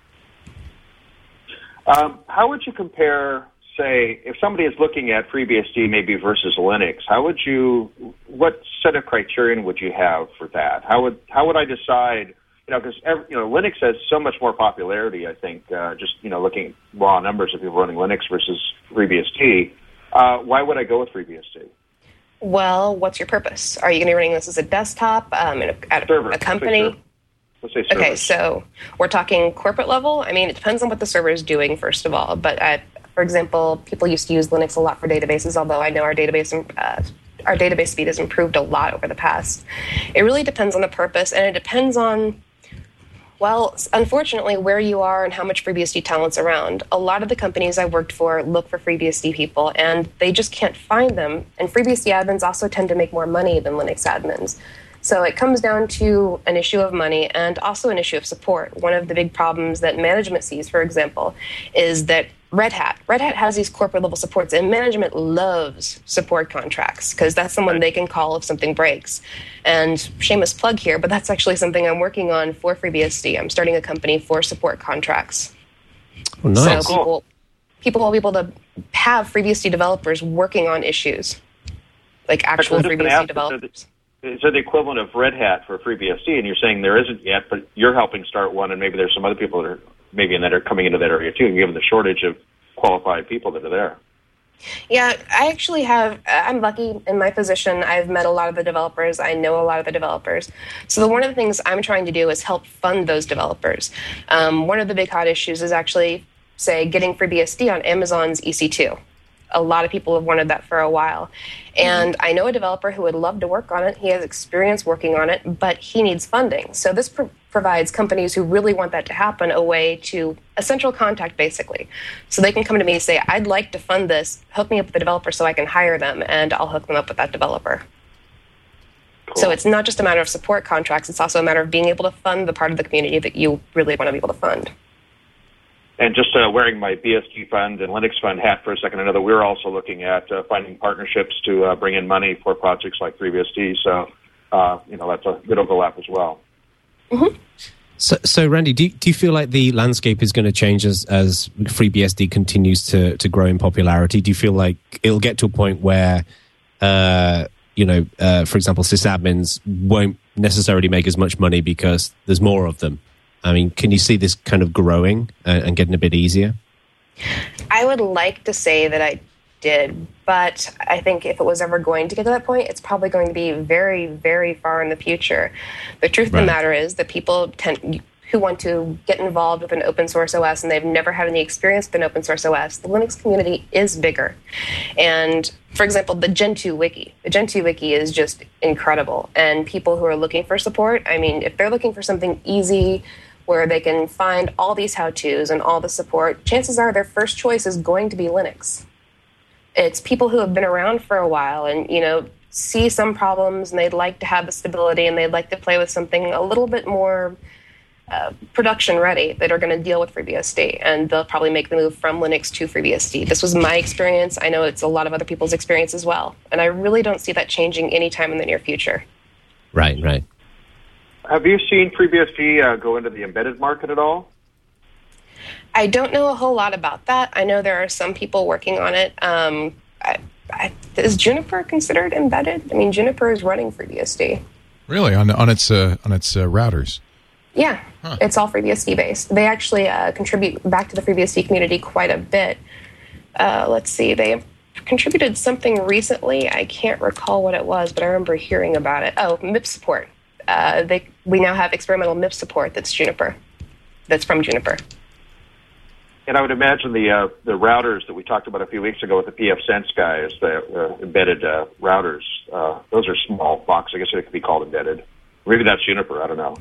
Um, how would you compare, say, if somebody is looking at FreeBSD maybe versus Linux, how would you, what set of criterion would you have for that? How would how would I decide, you know, because, you know, Linux has so much more popularity, I think, uh, just, you know, looking at raw numbers of people running Linux versus FreeBSD. Uh, why would I go with FreeBSD? Well, what's your purpose? Are you going to be running this as a desktop, um, in a, at a, Server. a company? Let's say server. Okay, so we're talking corporate level. I mean, it depends on what the server is doing, first of all. But uh, for example, people used to use Linux a lot for databases, although I know our database uh, our database speed has improved a lot over the past. It really depends on the purpose, and it depends on, well, unfortunately, where you are and how much FreeBSD talent's around. A lot of the companies I worked for look for FreeBSD people, and they just can't find them. And FreeBSD admins also tend to make more money than Linux admins. So it comes down to an issue of money and also an issue of support. One of the big problems that management sees, for example, is that Red Hat. Red Hat has these corporate level supports, and management loves support contracts because that's someone they can call if something breaks. And shameless plug here, but that's actually something I'm working on for FreeBSD. I'm starting a company for support contracts. Oh, nice. So people, people will be able to have FreeBSD developers working on issues. like actual Actually, I'm just gonna FreeBSD ask, developers. Is there the equivalent of Red Hat for FreeBSD? And you're saying there isn't yet, but you're helping start one, and maybe there's some other people that are maybe in that are coming into that area too, given the shortage of qualified people that are there. Yeah, I actually have, I'm lucky in my position. I've met a lot of the developers. I know a lot of the developers. So the, one of the things I'm trying to do is help fund those developers. Um, one of the big hot issues is actually, say, getting FreeBSD on Amazon's E C two. A lot of people have wanted that for a while. And I know a developer who would love to work on it. He has experience working on it, but he needs funding. So this pro- provides companies who really want that to happen a way to a central contact, basically. So they can come to me and say, I'd like to fund this. Hook me up with the developer so I can hire them, and I'll hook them up with that developer. Cool. So it's not just a matter of support contracts. It's also a matter of being able to fund the part of the community that you really want to be able to fund. And just uh, wearing my B S D fund and Linux fund hat for a second, another, we're also looking at uh, finding partnerships to uh, bring in money for projects like FreeBSD. So, uh, you know, that's a good overlap as well. Mm-hmm. So, so Randy, do you, do you feel like the landscape is going to change as, as FreeBSD continues to, to grow in popularity? Do you feel like it'll get to a point where, uh, you know, uh, for example, sysadmins won't necessarily make as much money because there's more of them? I mean, can you see this kind of growing and, and getting a bit easier? I would like to say that I did, but I think if it was ever going to get to that point, it's probably going to be very, very far in the future. The truth Right. of the matter is that people tend who want to get involved with an open source O S and they've never had any experience with an open source O S, the Linux community is bigger. And for example, the Gen two Wiki. The Gen two Wiki is just incredible. And people who are looking for support, I mean, if they're looking for something easy, where they can find all these how-tos and all the support, chances are their first choice is going to be Linux. It's people who have been around for a while and, you know, see some problems and they'd like to have the stability and they'd like to play with something a little bit more uh, production ready that are going to deal with FreeBSD. And they'll probably make the move from Linux to FreeBSD. This was my experience. I know it's a lot of other people's experience as well. And I really don't see that changing anytime in the near future. Right, right. Have you seen FreeBSD uh, go into the embedded market at all? I don't know a whole lot about that. I know there are some people working on it. Um, I, I, is Juniper considered embedded? I mean, Juniper is running FreeBSD. Really, on on its uh, on its uh, routers. Yeah, huh. It's all FreeBSD based. They actually uh, contribute back to the FreeBSD community quite a bit. Uh, let's see, they contributed something recently. I can't recall what it was, but I remember hearing about it. Oh, M I P support. Uh, they we now have experimental M I P support that's Juniper, that's from Juniper. And I would imagine the uh, the routers that we talked about a few weeks ago with the P F Sense guys, the uh, embedded uh, routers, uh, those are small box. I guess they could be called embedded. Maybe that's Juniper. I don't know.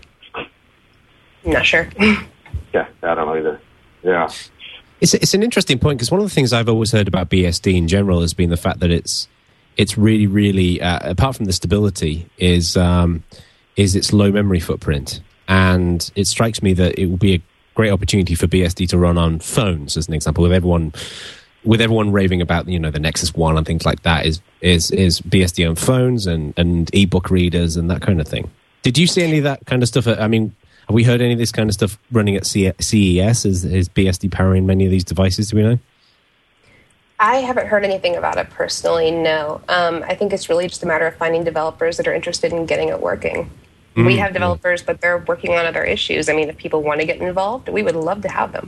I'm not sure. Yeah, I don't know either. Yeah. It's it's an interesting point because one of the things I've always heard about B S D in general has been the fact that it's it's really really uh, apart from the stability is um, is its low memory footprint, and it strikes me that it will be a great opportunity for B S D to run on phones, as an example, with everyone with everyone raving about, you know, the Nexus One and things like that. Is is is B S D on phones and and ebook readers and that kind of thing. Did you see any of that kind of stuff? I mean, have we heard any of this kind of stuff running at C E S? Is, is B S D powering many of these devices? Do we know? I haven't heard anything about it personally, no. Um, I think it's really just a matter of finding developers that are interested in getting it working. Mm, we have developers, yeah. but they're working on other issues. I mean, if people want to get involved, we would love to have them.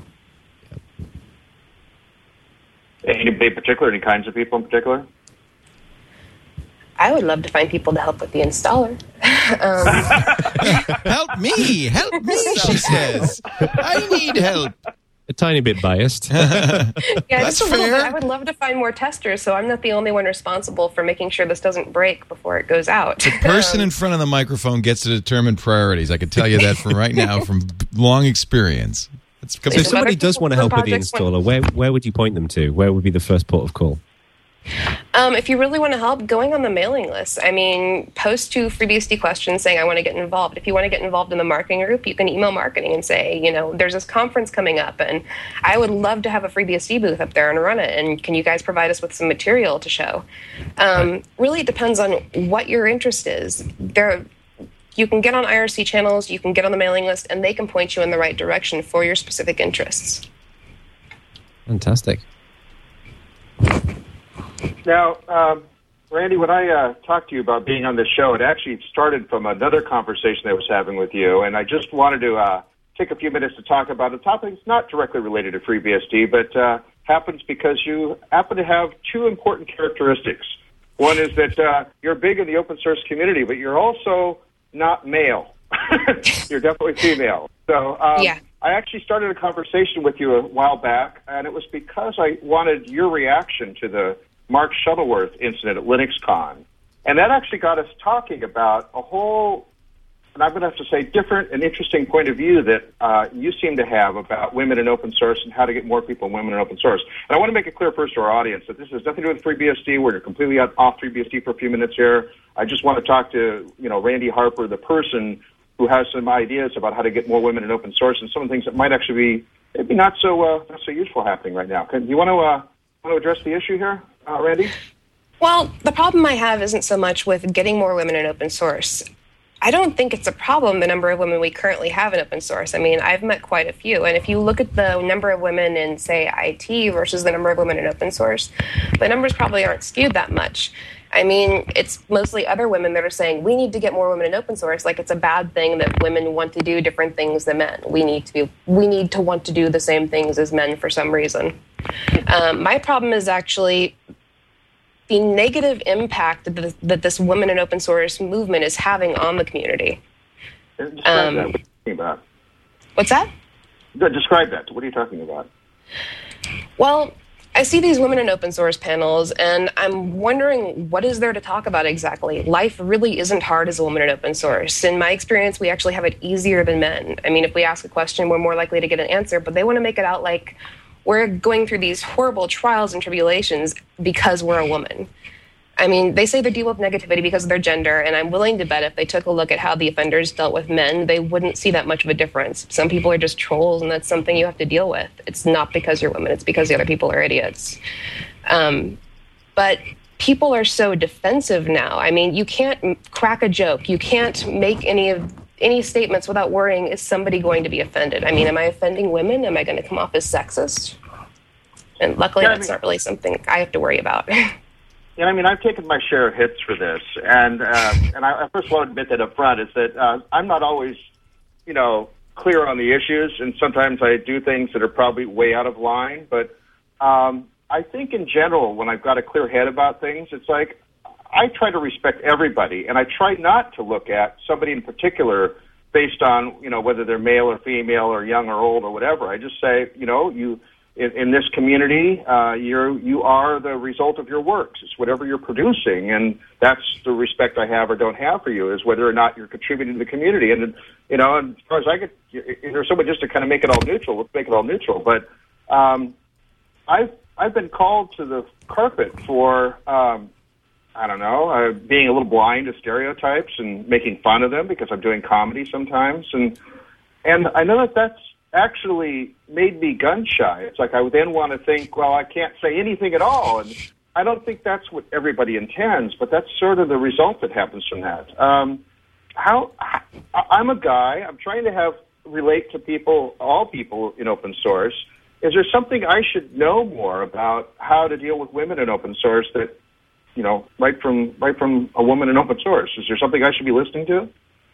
Anybody in particular? Any kinds of people in particular? I would love to find people to help with the installer. um, Help me! Help me, she says. I need help. A tiny bit biased. yeah, That's just a little fair. bit. I would love to find more testers, so I'm not the only one responsible for making sure this doesn't break before it goes out. The person in front of the microphone gets to determine priorities. I can tell you that from right now, from long experience. It's So if somebody does want to help with the installer, where where would you point them to? Where would be the first port of call? Um, if you really want to help, going on the mailing list. I mean, post to FreeBSD questions saying, I want to get involved. If you want to get involved in the marketing group, you can email marketing and say, you know, there's this conference coming up, and I would love to have a FreeBSD booth up there and run it, and can you guys provide us with some material to show? Um, really, it depends on what your interest is. There, you can get on I R C channels, you can get on the mailing list, and they can point you in the right direction for your specific interests. Fantastic. Now, um, Randy, when I uh, talked to you about being on this show, it actually started from another conversation I was having with you, and I just wanted to uh, take a few minutes to talk about a topic that's not directly related to FreeBSD, but uh, happens because you happen to have two important characteristics. One is that uh, you're big in the open source community, but you're also not male. You're definitely female. So um, yeah. I actually started a conversation with you a while back, and it was because I wanted your reaction to the Mark Shuttleworth incident at LinuxCon. And that actually got us talking about a whole, and I'm going to have to say, different and interesting point of view that uh, you seem to have about women in open source and how to get more people and women in open source. And I want to make it clear first to our audience that this has nothing to do with FreeBSD. We're completely off FreeBSD for a few minutes here. I just want to talk to, you know, Randy Harper, the person who has some ideas about how to get more women in open source and some of the things that might actually be maybe not so uh, not so useful happening right now. Can you want to uh, want to address the issue here, uh, Randy? Well, the problem I have isn't so much with getting more women in open source. I don't think it's a problem, the number of women we currently have in open source. I mean, I've met quite a few. And if you look at the number of women in, say, I T versus the number of women in open source, the numbers probably aren't skewed that much. I mean, it's mostly other women that are saying, we need to get more women in open source. Like, it's a bad thing that women want to do different things than men. We need to be, we need to want to do the same things as men for some reason. Um, my problem is actually the negative impact that, the, that this women in open source movement is having on the community. Describe Um, that. What are you talking about? What's that? Describe that. What are you talking about? Well, I see these women in open source panels, and I'm wondering what is there to talk about exactly. Life really isn't hard as a woman in open source. In my experience, we actually have it easier than men. I mean, if we ask a question, we're more likely to get an answer, but they want to make it out like we're going through these horrible trials and tribulations because we're a woman. I mean, they say they deal with negativity because of their gender, and I'm willing to bet if they took a look at how the offenders dealt with men, they wouldn't see that much of a difference. Some people are just trolls, and that's something you have to deal with. It's not because you're women, it's because the other people are idiots. Um, but people are so defensive now. I mean, you can't crack a joke. You can't make any of any statements without worrying, is somebody going to be offended? I mean, am I offending women? Am I going to come off as sexist? And luckily, Yeah, I that's mean- not really something I have to worry about. Yeah, I mean, I've taken my share of hits for this, and uh, and I, I first want to admit that up front is that uh, I'm not always, you know, clear on the issues, and sometimes I do things that are probably way out of line. But um, I think in general, when I've got a clear head about things, it's like I try to respect everybody, and I try not to look at somebody in particular based on, you know, whether they're male or female or young or old or whatever. I just say, you know, you. In, in this community, uh, you're, you are the result of your works. It's whatever you're producing, and that's the respect I have or don't have for you, is whether or not you're contributing to the community. And, you know, and as far as I get, if there's someone just to kind of make it all neutral, let's make it all neutral. But um, I've, I've been called to the carpet for, um, I don't know, uh, being a little blind to stereotypes and making fun of them because I'm doing comedy sometimes. And, and I know that that's actually made me gun shy. It's like I would then want to think, well, I can't say anything at all. And I don't think that's what everybody intends, but that's sort of the result that happens from that. Um, how I, I'm a guy. I'm trying to have relate to people, all people in open source. Is there something I should know more about how to deal with women in open source that, you know, right from right from a woman in open source? Is there something I should be listening to?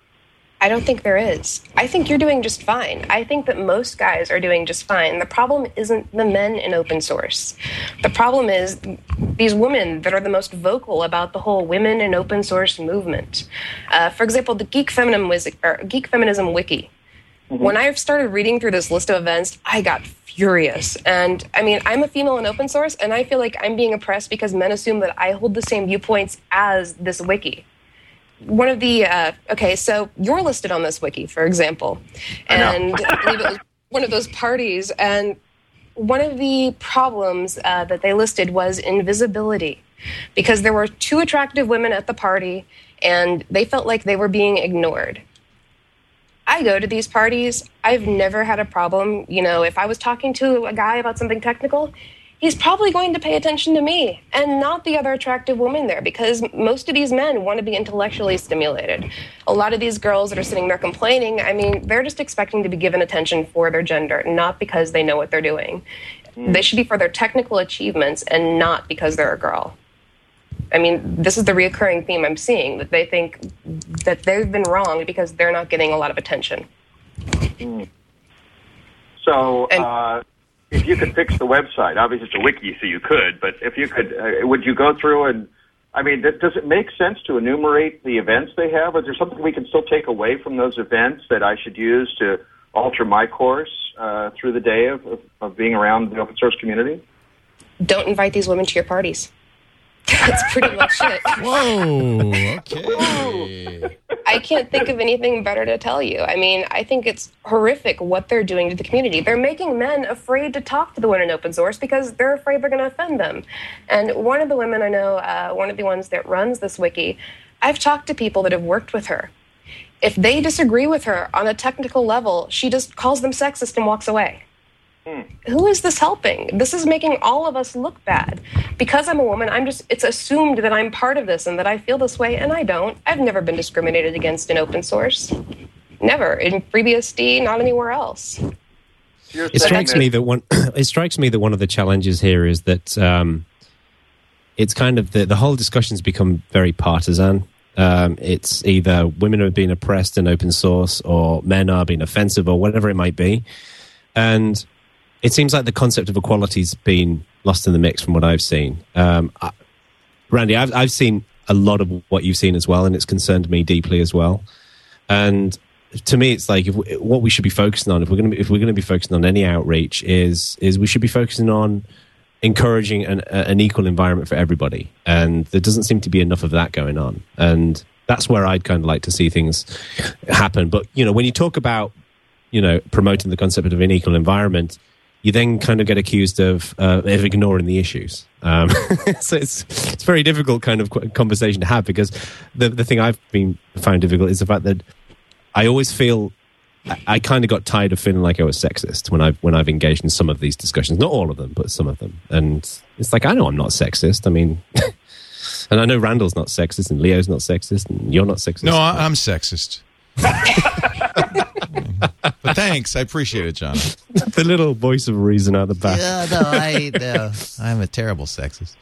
I don't think there is. I think you're doing just fine. I think that most guys are doing just fine. The problem isn't the men in open source. The problem is these women that are the most vocal about the whole women in open source movement. Uh, for example, the Geek Feminism, was, or Geek Feminism Wiki. Mm-hmm. When I started reading through this list of events, I got furious. And I mean, I'm a female in open source, and I feel like I'm being oppressed because men assume that I hold the same viewpoints as this wiki. One of the, uh, okay, so you're listed on this wiki, for example, and I, I believe it was one of those parties, and one of the problems uh, that they listed was invisibility, because there were two attractive women at the party, and they felt like they were being ignored. I go to these parties. I've never had a problem. You know, if I was talking to a guy about something technical, he's probably going to pay attention to me and not the other attractive woman there, because most of these men want to be intellectually stimulated. A lot of these girls that are sitting there complaining, I mean, they're just expecting to be given attention for their gender, not because they know what they're doing. Mm. They should be for their technical achievements and not because they're a girl. I mean, this is the reoccurring theme I'm seeing, that they think that they've been wronged because they're not getting a lot of attention. Mm. So, And- uh, if you could fix the website, obviously it's a wiki, so you could, but if you could, uh, would you go through and, I mean, th- does it make sense to enumerate the events they have? Is there something we can still take away from those events that I should use to alter my course uh, through the day of, of, of being around the open source community? Don't invite these women to your parties. That's pretty much it. Whoa, okay. I can't think of anything better to tell you. I mean, I think it's horrific what they're doing to the community. They're making men afraid to talk to the women in open source because they're afraid they're going to offend them. And one of the women I know, uh, one of the ones that runs this wiki, I've talked to people that have worked with her. If they disagree with her on a technical level, she just calls them sexist and walks away. Hmm. Who is this helping? This is making all of us look bad. Because I'm a woman, I'm just, it's assumed that I'm part of this and that I feel this way, and I don't. I've never been discriminated against in open source. Never. In FreeBSD, not anywhere else. It strikes me that one. It strikes me that one of the challenges here is that um, it's kind of the the whole discussion's become very partisan. Um, it's either women are being oppressed in open source, or men are being offensive, or whatever it might be, and it seems like the concept of equality's been lost in the mix from what I've seen. Um, I, Randy, I've, I've seen a lot of what you've seen as well, and it's concerned me deeply as well. And to me, it's like if we, what we should be focusing on, if we're going to if we're going to be focusing on any outreach, is is we should be focusing on encouraging an, an equal environment for everybody. And there doesn't seem to be enough of that going on. And that's where I'd kind of like to see things happen. But you know, when you talk about you know promoting the concept of an equal environment, you then kind of get accused of uh, of ignoring the issues. Um, so it's it's a very difficult kind of conversation to have, because the the thing I've been found difficult is the fact that I always feel I, I kind of got tired of feeling like I was sexist when I've when I've engaged in some of these discussions. Not all of them, but some of them. And it's like, I know I'm not sexist. I mean, and I know Randall's not sexist, and Leo's not sexist, and you're not sexist. No, I, I'm sexist. But thanks, I appreciate it, John. The little voice of reason out the back. Yeah, no, I, no, I'm a terrible sexist.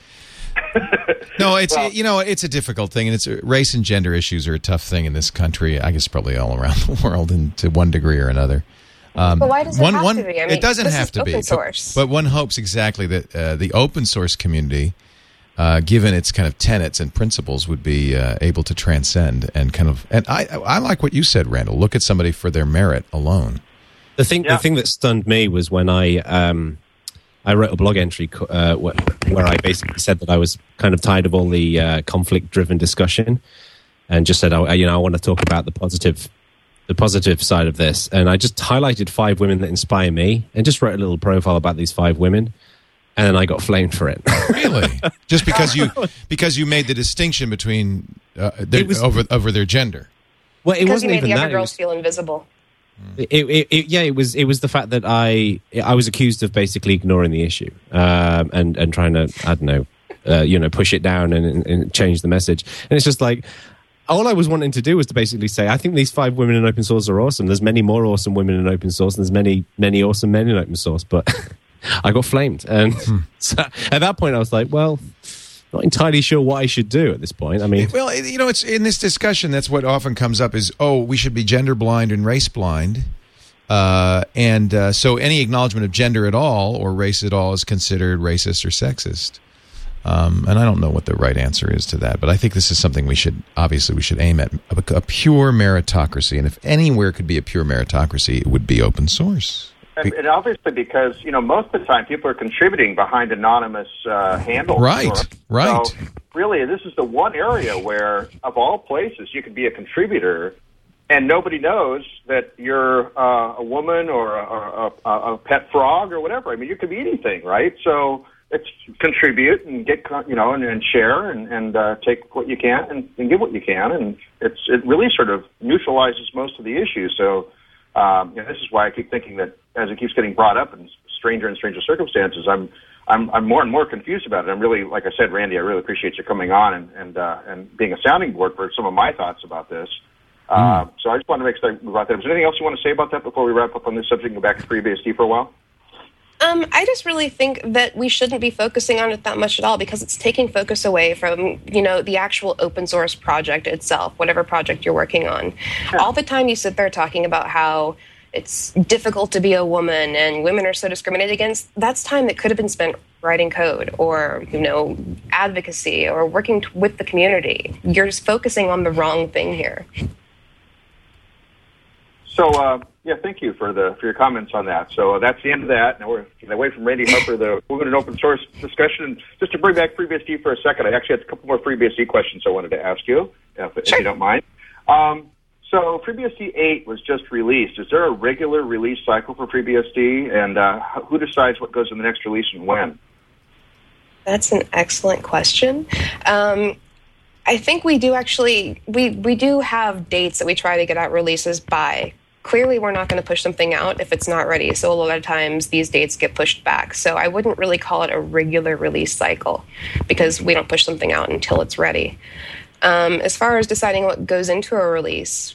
No, it's well, you know it's a difficult thing, and it's race and gender issues are a tough thing in this country. I guess probably all around the world, and to one degree or another. Um, but why does it one, have one, to be? I mean, it doesn't this have is to open be. Source. But, but one hopes exactly that uh, the open source community, uh, given its kind of tenets and principles, would be uh, able to transcend and kind of. And I, I like what you said, Randall. Look at somebody for their merit alone. The thing, yeah. the thing that stunned me was when I, um, I wrote a blog entry uh, where, where I basically said that I was kind of tired of all the uh, conflict-driven discussion, and just said, I, you know, I want to talk about the positive, the positive side of this. And I just highlighted five women that inspire me, and just wrote a little profile about these five women, and then I got flamed for it. Really? Just because you because you made the distinction between uh, their, was, over over their gender? Well, it because wasn't you made even the other that. girls Was, feel invisible. It, it, it, yeah, it was. It was the fact that I I was accused of basically ignoring the issue um, and and trying to I don't know, uh, you know, push it down and, and change the message. And it's just like all I was wanting to do was to basically say, I think these five women in open source are awesome. There's many more awesome women in open source, and there's many many awesome men in open source. But I got flamed, and hmm. so at that point I was like, well. Not entirely sure what I should do at this point. I mean, well, you know, it's in this discussion. That's what often comes up: is oh, we should be gender blind and race blind, uh, and uh, so any acknowledgement of gender at all or race at all is considered racist or sexist. Um, and I don't know what the right answer is to that, but I think this is something we should obviously we should aim at a, a pure meritocracy. And if anywhere could be a pure meritocracy, it would be open source. And, and obviously, because you know, most of the time, people are contributing behind anonymous uh, handles. Right, or, right. So really, this is the one area where, of all places, you can be a contributor, and nobody knows that you're uh, a woman or a, or a, a pet frog or whatever. I mean, you could be anything, right? So it's contribute and get, you know, and, and share and, and uh, take what you can and, and give what you can, and it's it really sort of neutralizes most of the issues. So. Um, you know, this is why I keep thinking that as it keeps getting brought up in stranger and stranger circumstances, I'm I'm I'm more and more confused about it. I'm really, like I said, Randy, I really appreciate you coming on and and uh, and being a sounding board for some of my thoughts about this. Uh, mm. So I just wanted to make sure I move out there. Was there anything else you want to say about that before we wrap up on this subject and go back to FreeBSD for a while? Um, I just really think that we shouldn't be focusing on it that much at all because it's taking focus away from, you know, the actual open source project itself, whatever project you're working on. Yeah. All the time you sit there talking about how it's difficult to be a woman and women are so discriminated against, that's time that could have been spent writing code or, you know, advocacy or working t- with the community. You're just focusing on the wrong thing here. So, uh, yeah, thank you for the for your comments on that. So uh, that's the end of that. Now we're getting away from Randy Harper, the women in open source discussion. Just to bring back FreeBSD for a second, I actually had a couple more FreeBSD questions I wanted to ask you, if, sure. if you don't mind. Um, so FreeBSD eight was just released. Is there a regular release cycle for FreeBSD? And uh, who decides what goes in the next release and when? That's an excellent question. Um, I think we do actually, we, we do have dates that we try to get out releases by. Clearly, we're not going to push something out if it's not ready. So a lot of times these dates get pushed back. So I wouldn't really call it a regular release cycle because we don't push something out until it's ready. Um, as far as deciding what goes into a release,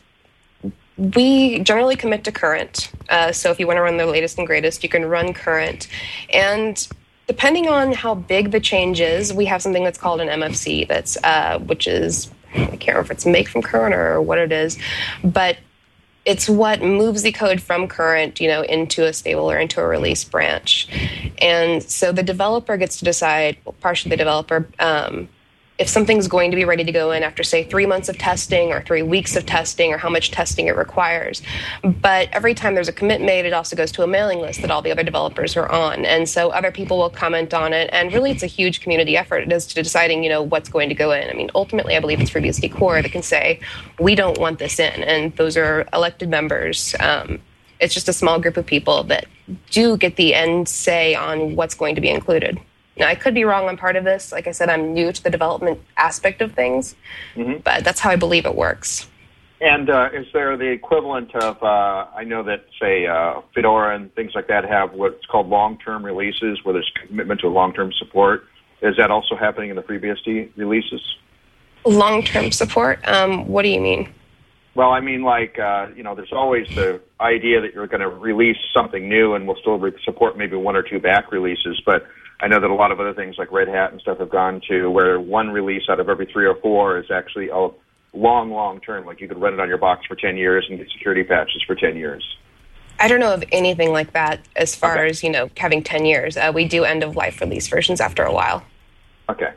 we generally commit to current. Uh, so if you want to run the latest and greatest, you can run current. And depending on how big the change is, we have something that's called an M F C, that's uh, which is, I can't remember if it's make from current or what it is, but it's what moves the code from current, you know, into a stable or into a release branch. And so the developer gets to decide, well, partially the developer, um, if something's going to be ready to go in after, say, three months of testing or three weeks of testing or how much testing it requires. But every time there's a commit made, it also goes to a mailing list that all the other developers are on. And so other people will comment on it. And really, it's a huge community effort as to deciding, you know, what's going to go in. I mean, ultimately, I believe it's FreeBSD Core that can say, we don't want this in. And those are elected members. Um, it's just a small group of people that do get the end say on what's going to be included. Now, I could be wrong on part of this. Like I said, I'm new to the development aspect of things, mm-hmm. but that's how I believe it works. And uh, is there the equivalent of, uh, I know that, say, uh, Fedora and things like that have what's called long-term releases, where there's commitment to long-term support. Is that also happening in the FreeBSD releases? Long-term support? Um, what do you mean? Well, I mean, like, uh, you know, there's always the idea that you're going to release something new and we'll still re- support maybe one or two back releases, but I know that a lot of other things like Red Hat and stuff have gone to where one release out of every three or four is actually a long, long term. Like you could run it on your box for ten years and get security patches for ten years. I don't know of anything like that as far okay. as, you know, having ten years. Uh, we do end-of-life release versions after a while. Okay.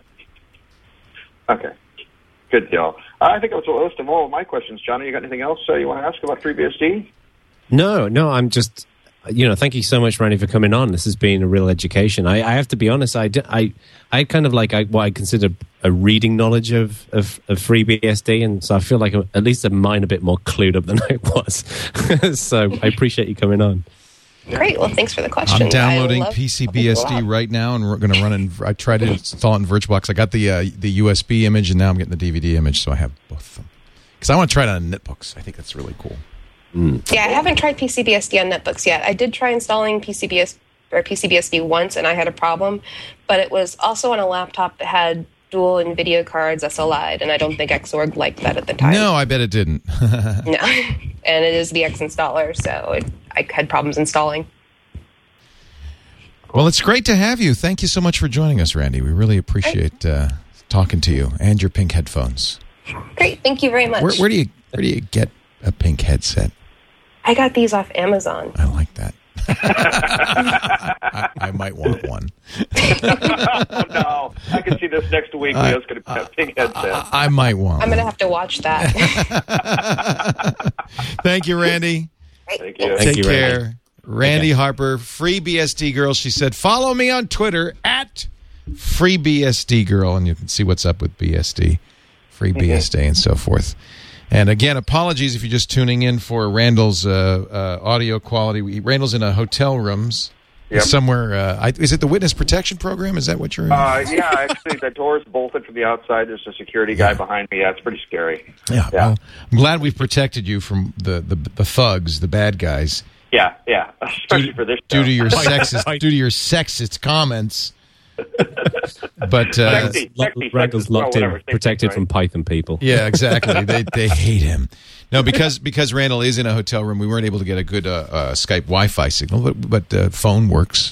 Okay. Good deal. Uh, I think that was a list of all of my questions. Johnny, you got anything else uh, you want to ask about FreeBSD? No, no, I'm just... You know, thank you so much, Randy, for coming on. This has been a real education. I, I have to be honest, I, I, I kind of like I, what I consider a reading knowledge of, of, of FreeBSD, and so I feel like I'm, at least I'm mine a bit more clued up than I was. So I appreciate you coming on. Great. Well, thanks for the question. I'm downloading P C B S D right now, and we're going to run it. In, I tried to install it in VirtualBox. I got the uh, the U S B image, and now I'm getting the D V D image, so I have both of them. Because I want to try it on netbooks. I think that's really cool. Mm. Yeah, I haven't tried P C B S D on netbooks yet. I did try installing P C B S or P C B S D once, and I had a problem. But it was also on a laptop that had dual NVIDIA cards S L I'd, and I don't think Xorg liked that at the time. No, I bet it didn't. No, and it is the X installer, so it, I had problems installing. Well, it's great to have you. Thank you so much for joining us, Randy. We really appreciate uh, talking to you and your pink headphones. Great, thank you very much. Where, where do you where do you get a pink headset? I got these off Amazon. I like that. I, I might want one. Oh, no. I can see this next week. Leo's going to have a pink headset. I, I might want I'm going to have to watch that. Thank you, Randy. Thank you. Take Thank you, care. Randy. Randy Harper, FreeBSD Girl. She said, follow me on Twitter at FreeBSD Girl, and you can see what's up with B S D, FreeBSD, mm-hmm. and so forth. And again, apologies if you're just tuning in for Randall's uh, uh, audio quality. We, Randall's in a hotel rooms yep. somewhere. Uh, I, is it the Witness Protection Program? Is that what you're in? Uh, yeah, actually, the door's bolted from the outside. There's a security guy yeah. behind me. Yeah, it's pretty scary. Yeah, yeah. Well, I'm glad we've protected you from the, the, the thugs, the bad guys. Yeah, yeah, especially due, for this due show. to your sexist, due to your sexist comments. But uh, sexy, sexy, Randall's sexist, locked well, in, protected right? from Python people. Yeah, exactly. they they hate him. No, because because Randall is in a hotel room, we weren't able to get a good uh, uh, Skype Wi-Fi signal, but but uh, phone works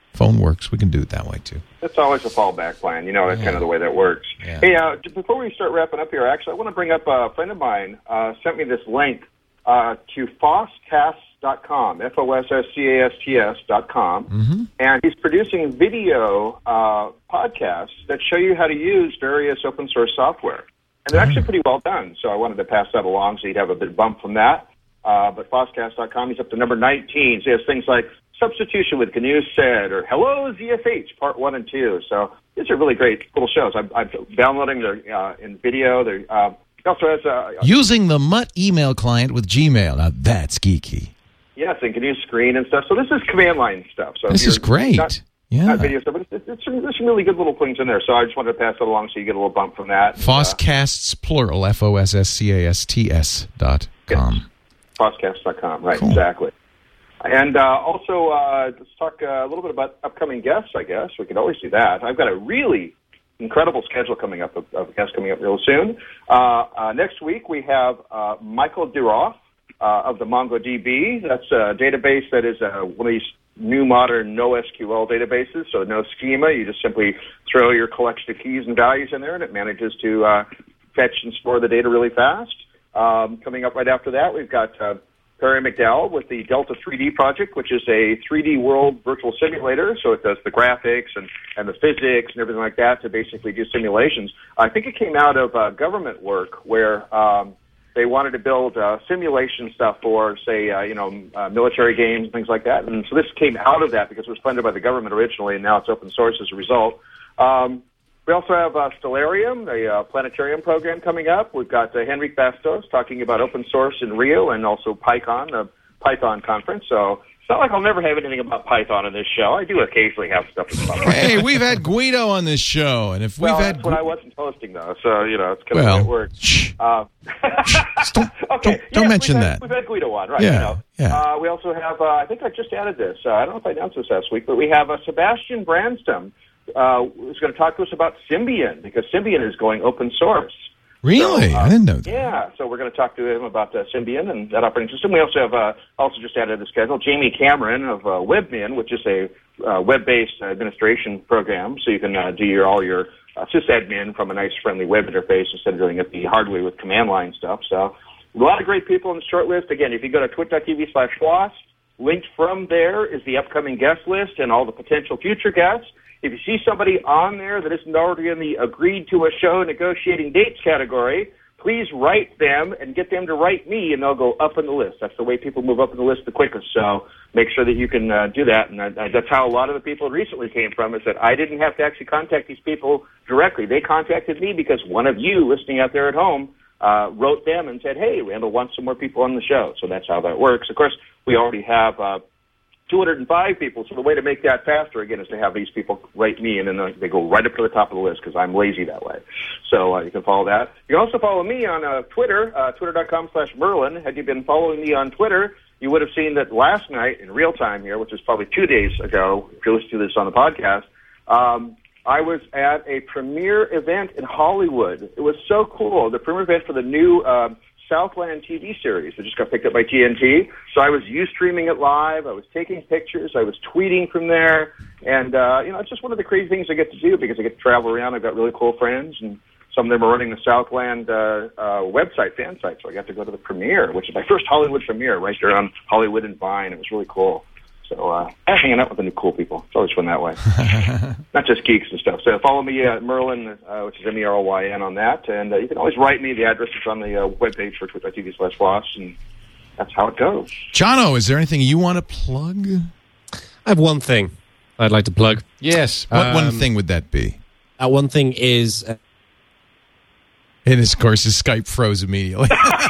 phone works. We can do it that way, too. That's always a fallback plan. You know, that's Yeah. kind of the way that works. Yeah. Hey, uh, just before we start wrapping up here, actually, I want to bring up uh, a friend of mine uh, sent me this link uh, to Foscast dot com, F O S S C A S T S dot com, Mm-hmm. and he's producing video uh, podcasts that show you how to use various open source software. And they're actually pretty well done, so I wanted to pass that along so you'd have a bit of bump from that. Uh, but Foscast dot com, he's up to number nineteen. So he has things like Substitution with G N U said, or Hello Z F H, part one and two. So these are really great little shows. I'm, I'm downloading them uh, in video. They're, uh, he also has... Uh, Using the Mutt email client with Gmail. Now, that's geeky. yes, and can use screen and stuff. So this is command line stuff. So This if is you're great. Not, Yeah. not video stuff, but it's, it's, some, there's some really good little things in there. So I just wanted to pass that along so you get a little bump from that. Foscasts, plural, F O S S C A S T S dot com. Foscast dot com, right, Cool. exactly. And uh, also, uh, let's talk uh, a little bit about upcoming guests, I guess. We could always do that. I've got a really incredible schedule coming up of, of guests coming up real soon. Uh, uh, next week, we have uh, Michael Duroff uh, of the MongoDB. That's a database that is uh, one of these new modern NoSQL databases, so no schema. You just simply throw your collection of keys and values in there, and it manages to uh, fetch and store the data really fast. Um, coming up right after that, we've got uh, Perry McDowell with the Delta three D project, which is a three D world virtual simulator. So it does the graphics and, and the physics and everything like that to basically do simulations. I think it came out of uh, government work where um, they wanted to build uh, simulation stuff for, say, uh, you know, uh, military games and things like that. And so this came out of that because it was funded by the government originally, and now it's open source as a result. Um, We also have uh, Stellarium, the uh, planetarium program coming up. We've got uh, Henrik Bastos talking about open source in Rio, and also PyCon, the Python conference. So it's not like I'll never have anything about Python in this show. I do occasionally have stuff about Python. Hey, we've had Guido on this show, and if we've well, had that's when I wasn't hosting, though. So, you know, it's kind well, of the way it works. shh. Uh, Just don't, okay. don't, don't yeah, mention we've that. had, we've had Guido on, right? Yeah, You know. yeah. Uh, we also have, uh, I think I just added this. Uh, I don't know if I announced this last week, but we have uh, Sebastian Branston. Uh, who's going to talk to us about Symbian, because Symbian is going open source. Really? So, uh, I didn't know that. Yeah, so we're going to talk to him about uh, Symbian and that operating system. We also have uh, also just added to the schedule Jamie Cameron of uh, WebMin, which is a uh, web-based administration program, so you can uh, do your all your uh, sysadmin from a nice, friendly web interface instead of doing it the hard way with command line stuff. So a lot of great people on the short list. Again, if you go to twit.tv slash floss, linked from there is the upcoming guest list and all the potential future guests. If you see somebody on there that isn't already in the agreed to a show negotiating dates category, please write them and get them to write me, and they'll go up in the list. That's the way people move up in the list the quickest. So make sure that you can uh, do that. And uh, that's how a lot of the people recently came from, is that I didn't have to actually contact these people directly. They contacted me because one of you listening out there at home uh, wrote them and said, hey, Randall wants some more people on the show. So that's how that works. Of course, we already have uh, two hundred five people, so the way to make that faster, again, is to have these people write me, and then they go right up to the top of the list because I'm lazy that way. So uh, you can follow that. You can also follow me on uh, Twitter, uh, twitter.com slash Merlin. Had you been following me on Twitter, you would have seen that last night in real time here, which is probably two days ago, if you listen to this on the podcast, um, I was at a premiere event in Hollywood. It was so cool. The premiere event for the new uh, Southland T V series that just got picked up by T N T. So I was Ustreaming it live. I was taking pictures. I was tweeting from there. And, uh, you know, it's just one of the crazy things I get to do because I get to travel around. I've got really cool friends, and some of them are running the Southland uh, uh, website, fan site. So I got to go to the premiere, which is my first Hollywood premiere right there on Hollywood and Vine. It was really cool. So uh, hanging out with the new cool people. It's always fun that way. Not just geeks and stuff. So follow me at Merlin, uh, which is M E R L Y N on that. And uh, you can always write me. The address is on the uh, webpage for twit.tv slash floss. And that's how it goes. Jono, is there anything you want to plug? I have one thing I'd like to plug. Yes. What Um, one thing would that be? Uh, one thing is... Uh, And, of course, his Skype froze immediately.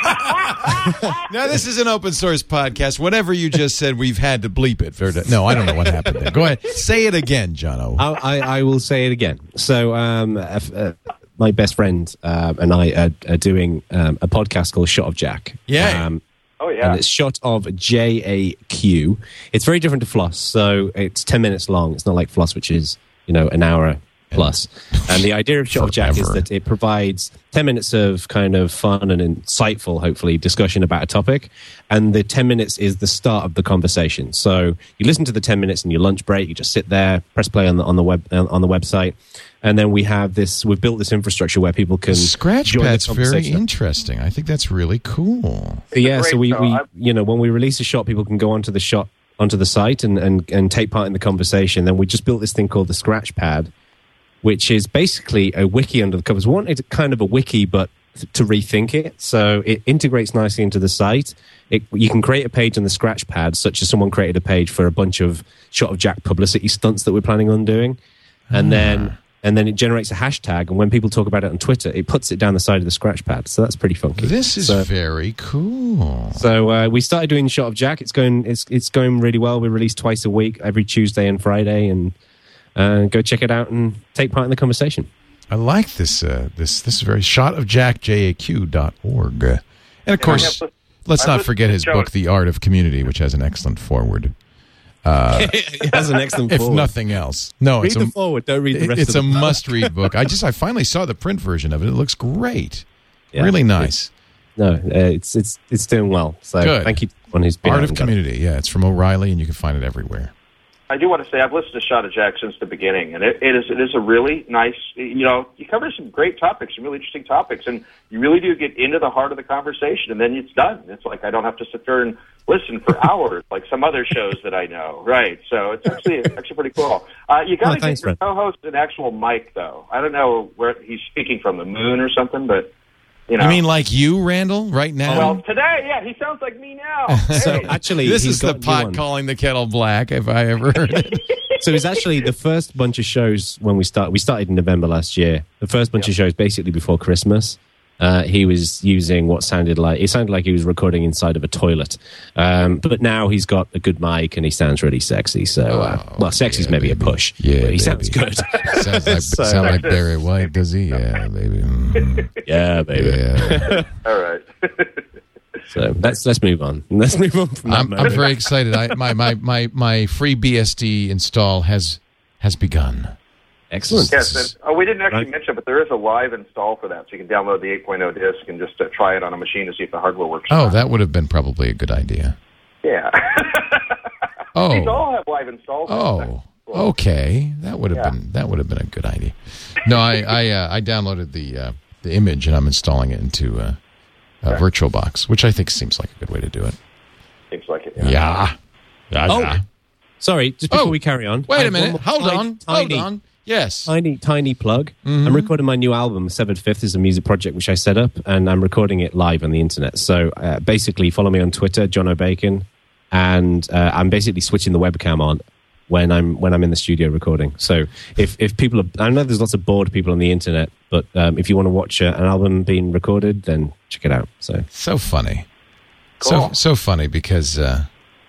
Now, this is an open source podcast. Whatever you just said, we've had to bleep it. For no, I don't know what happened there. Go ahead. Say it again, Jono. I, I, I will say it again. So, um, uh, uh, my best friend um, and I are, are doing um, a podcast called Shot of Jack. Yeah. Um, Oh, yeah. And it's Shot of J A Q. It's very different to Floss. So it's ten minutes long. It's not like Floss, which is, you know, an hour plus. And the idea of Shot of Jack is Forever. that it provides ten minutes of kind of fun and insightful, hopefully, discussion about a topic. And the ten minutes is the start of the conversation. So you listen to the ten minutes in your lunch break. You just sit there, press play on the on the web on the website, and then we have this. We've built this infrastructure where people can join the Scratchpad's very conversation. interesting. I think that's really cool. Yeah, great so we, show. we I've- you know, when we release a shot, people can go onto the shot onto the site and, and, and take part in the conversation. Then we just built this thing called the Scratchpad, which is basically a wiki under the covers. We wanted kind of a wiki, but th- to rethink it. So it integrates nicely into the site. It, you can create a page on the Scratchpad, such as someone created a page for a bunch of Shot of Jack publicity stunts that we're planning on doing. And then and then it generates a hashtag. And when people talk about it on Twitter, it puts it down the side of the Scratchpad. So that's pretty funky. This is So- very cool. So uh, we started doing Shot of Jack. It's going. It's it's going really well. We release twice a week, every Tuesday and Friday, and uh, go check it out and take part in the conversation. I like this. Uh, this this is very shot of jack j a q dot org. And of course, I have- let's I've not listened forget to his Joe- book, The Art of Community, which has an excellent forward. It has an excellent If forward. nothing else, no, read it's the a forward. Don't read the rest. it's of a the must-read book. I just I finally saw the print version of it. It looks great. Yeah. Really nice. No, uh, it's it's it's doing well. So Good. thank you to everyone who's been Art out of and done it. Community. Yeah, it's from O'Reilly, and you can find it everywhere. I do want to say I've listened to Shot of Jack since the beginning, and it, it is it is a really nice. You know, you cover some great topics, some really interesting topics, and you really do get into the heart of the conversation, and then it's done. It's like I don't have to sit there and listen for hours like some other shows that I know. Right? So it's actually actually pretty cool. Uh, you got to Oh, get thanks, your Fred. co-host an actual mic, though. I don't know where he's speaking from, the moon or something, but you know. You mean like you, Randall, right now? well, today, yeah, he sounds like me now. So Hey. actually, this he's is the got a new pot one. calling the kettle black, if I ever heard it. So it's actually the first bunch of shows when we start. We started in November last year. The first bunch of shows basically before Christmas. Uh, he was using what sounded like it sounded like he was recording inside of a toilet, um, but now he's got a good mic and he sounds really sexy. So, uh, Oh, well, sexy's yeah, maybe baby. a push. Yeah, but he sounds baby. good. Sounds like, So- sound like Barry White, does he? Yeah, baby. Mm, yeah, baby. yeah. All right. So let's let's move on. Let's move on from that. I'm, I'm moment. very excited. I, my, my, my, my free B S D install has has begun. Excellent. Yes, and, oh, we didn't actually Right. mention, but there is a live install for that, so you can download the eight point oh disc and just uh, try it on a machine to see if the hardware works. or Oh, not. that would have been probably a good idea. Yeah. Oh. These all have live installs. Oh, okay. That would have Yeah. been that would have been a good idea. No, I I, uh, I downloaded the uh, the image and I'm installing it into uh, uh, VirtualBox, which I think seems like a good way to do it. Seems like it. Yeah. Yeah. Oh, yeah. Sorry, just before Oh, we carry on. I Wait a have one minute. more Hold tiny- on. Tiny, Hold on. Yes. Tiny, tiny plug. I'm recording my new album, Severed Fifth, is a music project which I set up, and I'm recording it live on the internet. So uh, basically, follow me on Twitter, John O'Bacon, and uh, I'm basically switching the webcam on when I'm when I'm in the studio recording. So if if people are, I know there's lots of bored people on the internet, but um, if you want to watch uh, an album being recorded, then check it out. So So funny. So Cool. so funny because uh,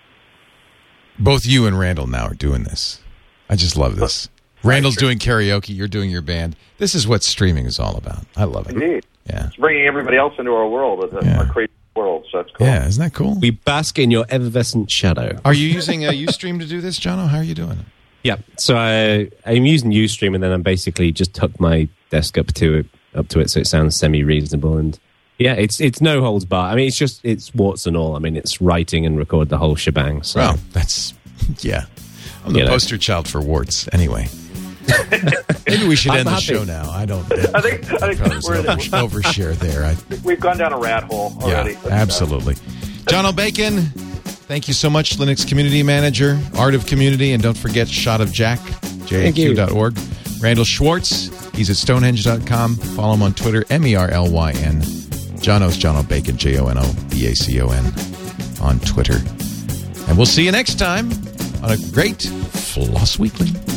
both you and Randall now are doing this. I just love this. Randall's doing karaoke. You're doing your band. This is what streaming is all about. I love it. Indeed. Yeah. It's bringing everybody else into our world, uh, Yeah. our crazy world, so that's cool. Yeah. Isn't that cool? we bask in your effervescent shadow. Are you using uh, Ustream to do this, Jono? How are you doing it? Yeah, so I, I'm using Ustream, and then I'm basically just hooked my desk up to it, up to it, so it sounds semi-reasonable. And yeah, it's it's no holds bar. I mean, it's just it's warts and all. I mean, it's writing and record the whole shebang. So Well, that's yeah. I'm the You know. poster child for warts. Anyway, maybe we should I'm end the happy. show now. I don't. I think, I Probably was think we're, an over, overshare there. I, we've gone down a rat hole already. yeah, But, uh, absolutely. John O'Bacon, thank you so much, Linux Community Manager, Art of Community, and don't forget Shot of Jack, J A Q dot org. Randall Schwartz, he's at stonehenge dot com. Follow him on Twitter, M E R L Y N. Jono's John O'Bacon, J O N O B A C O N, on Twitter. And we'll see you next time on a great Floss Weekly.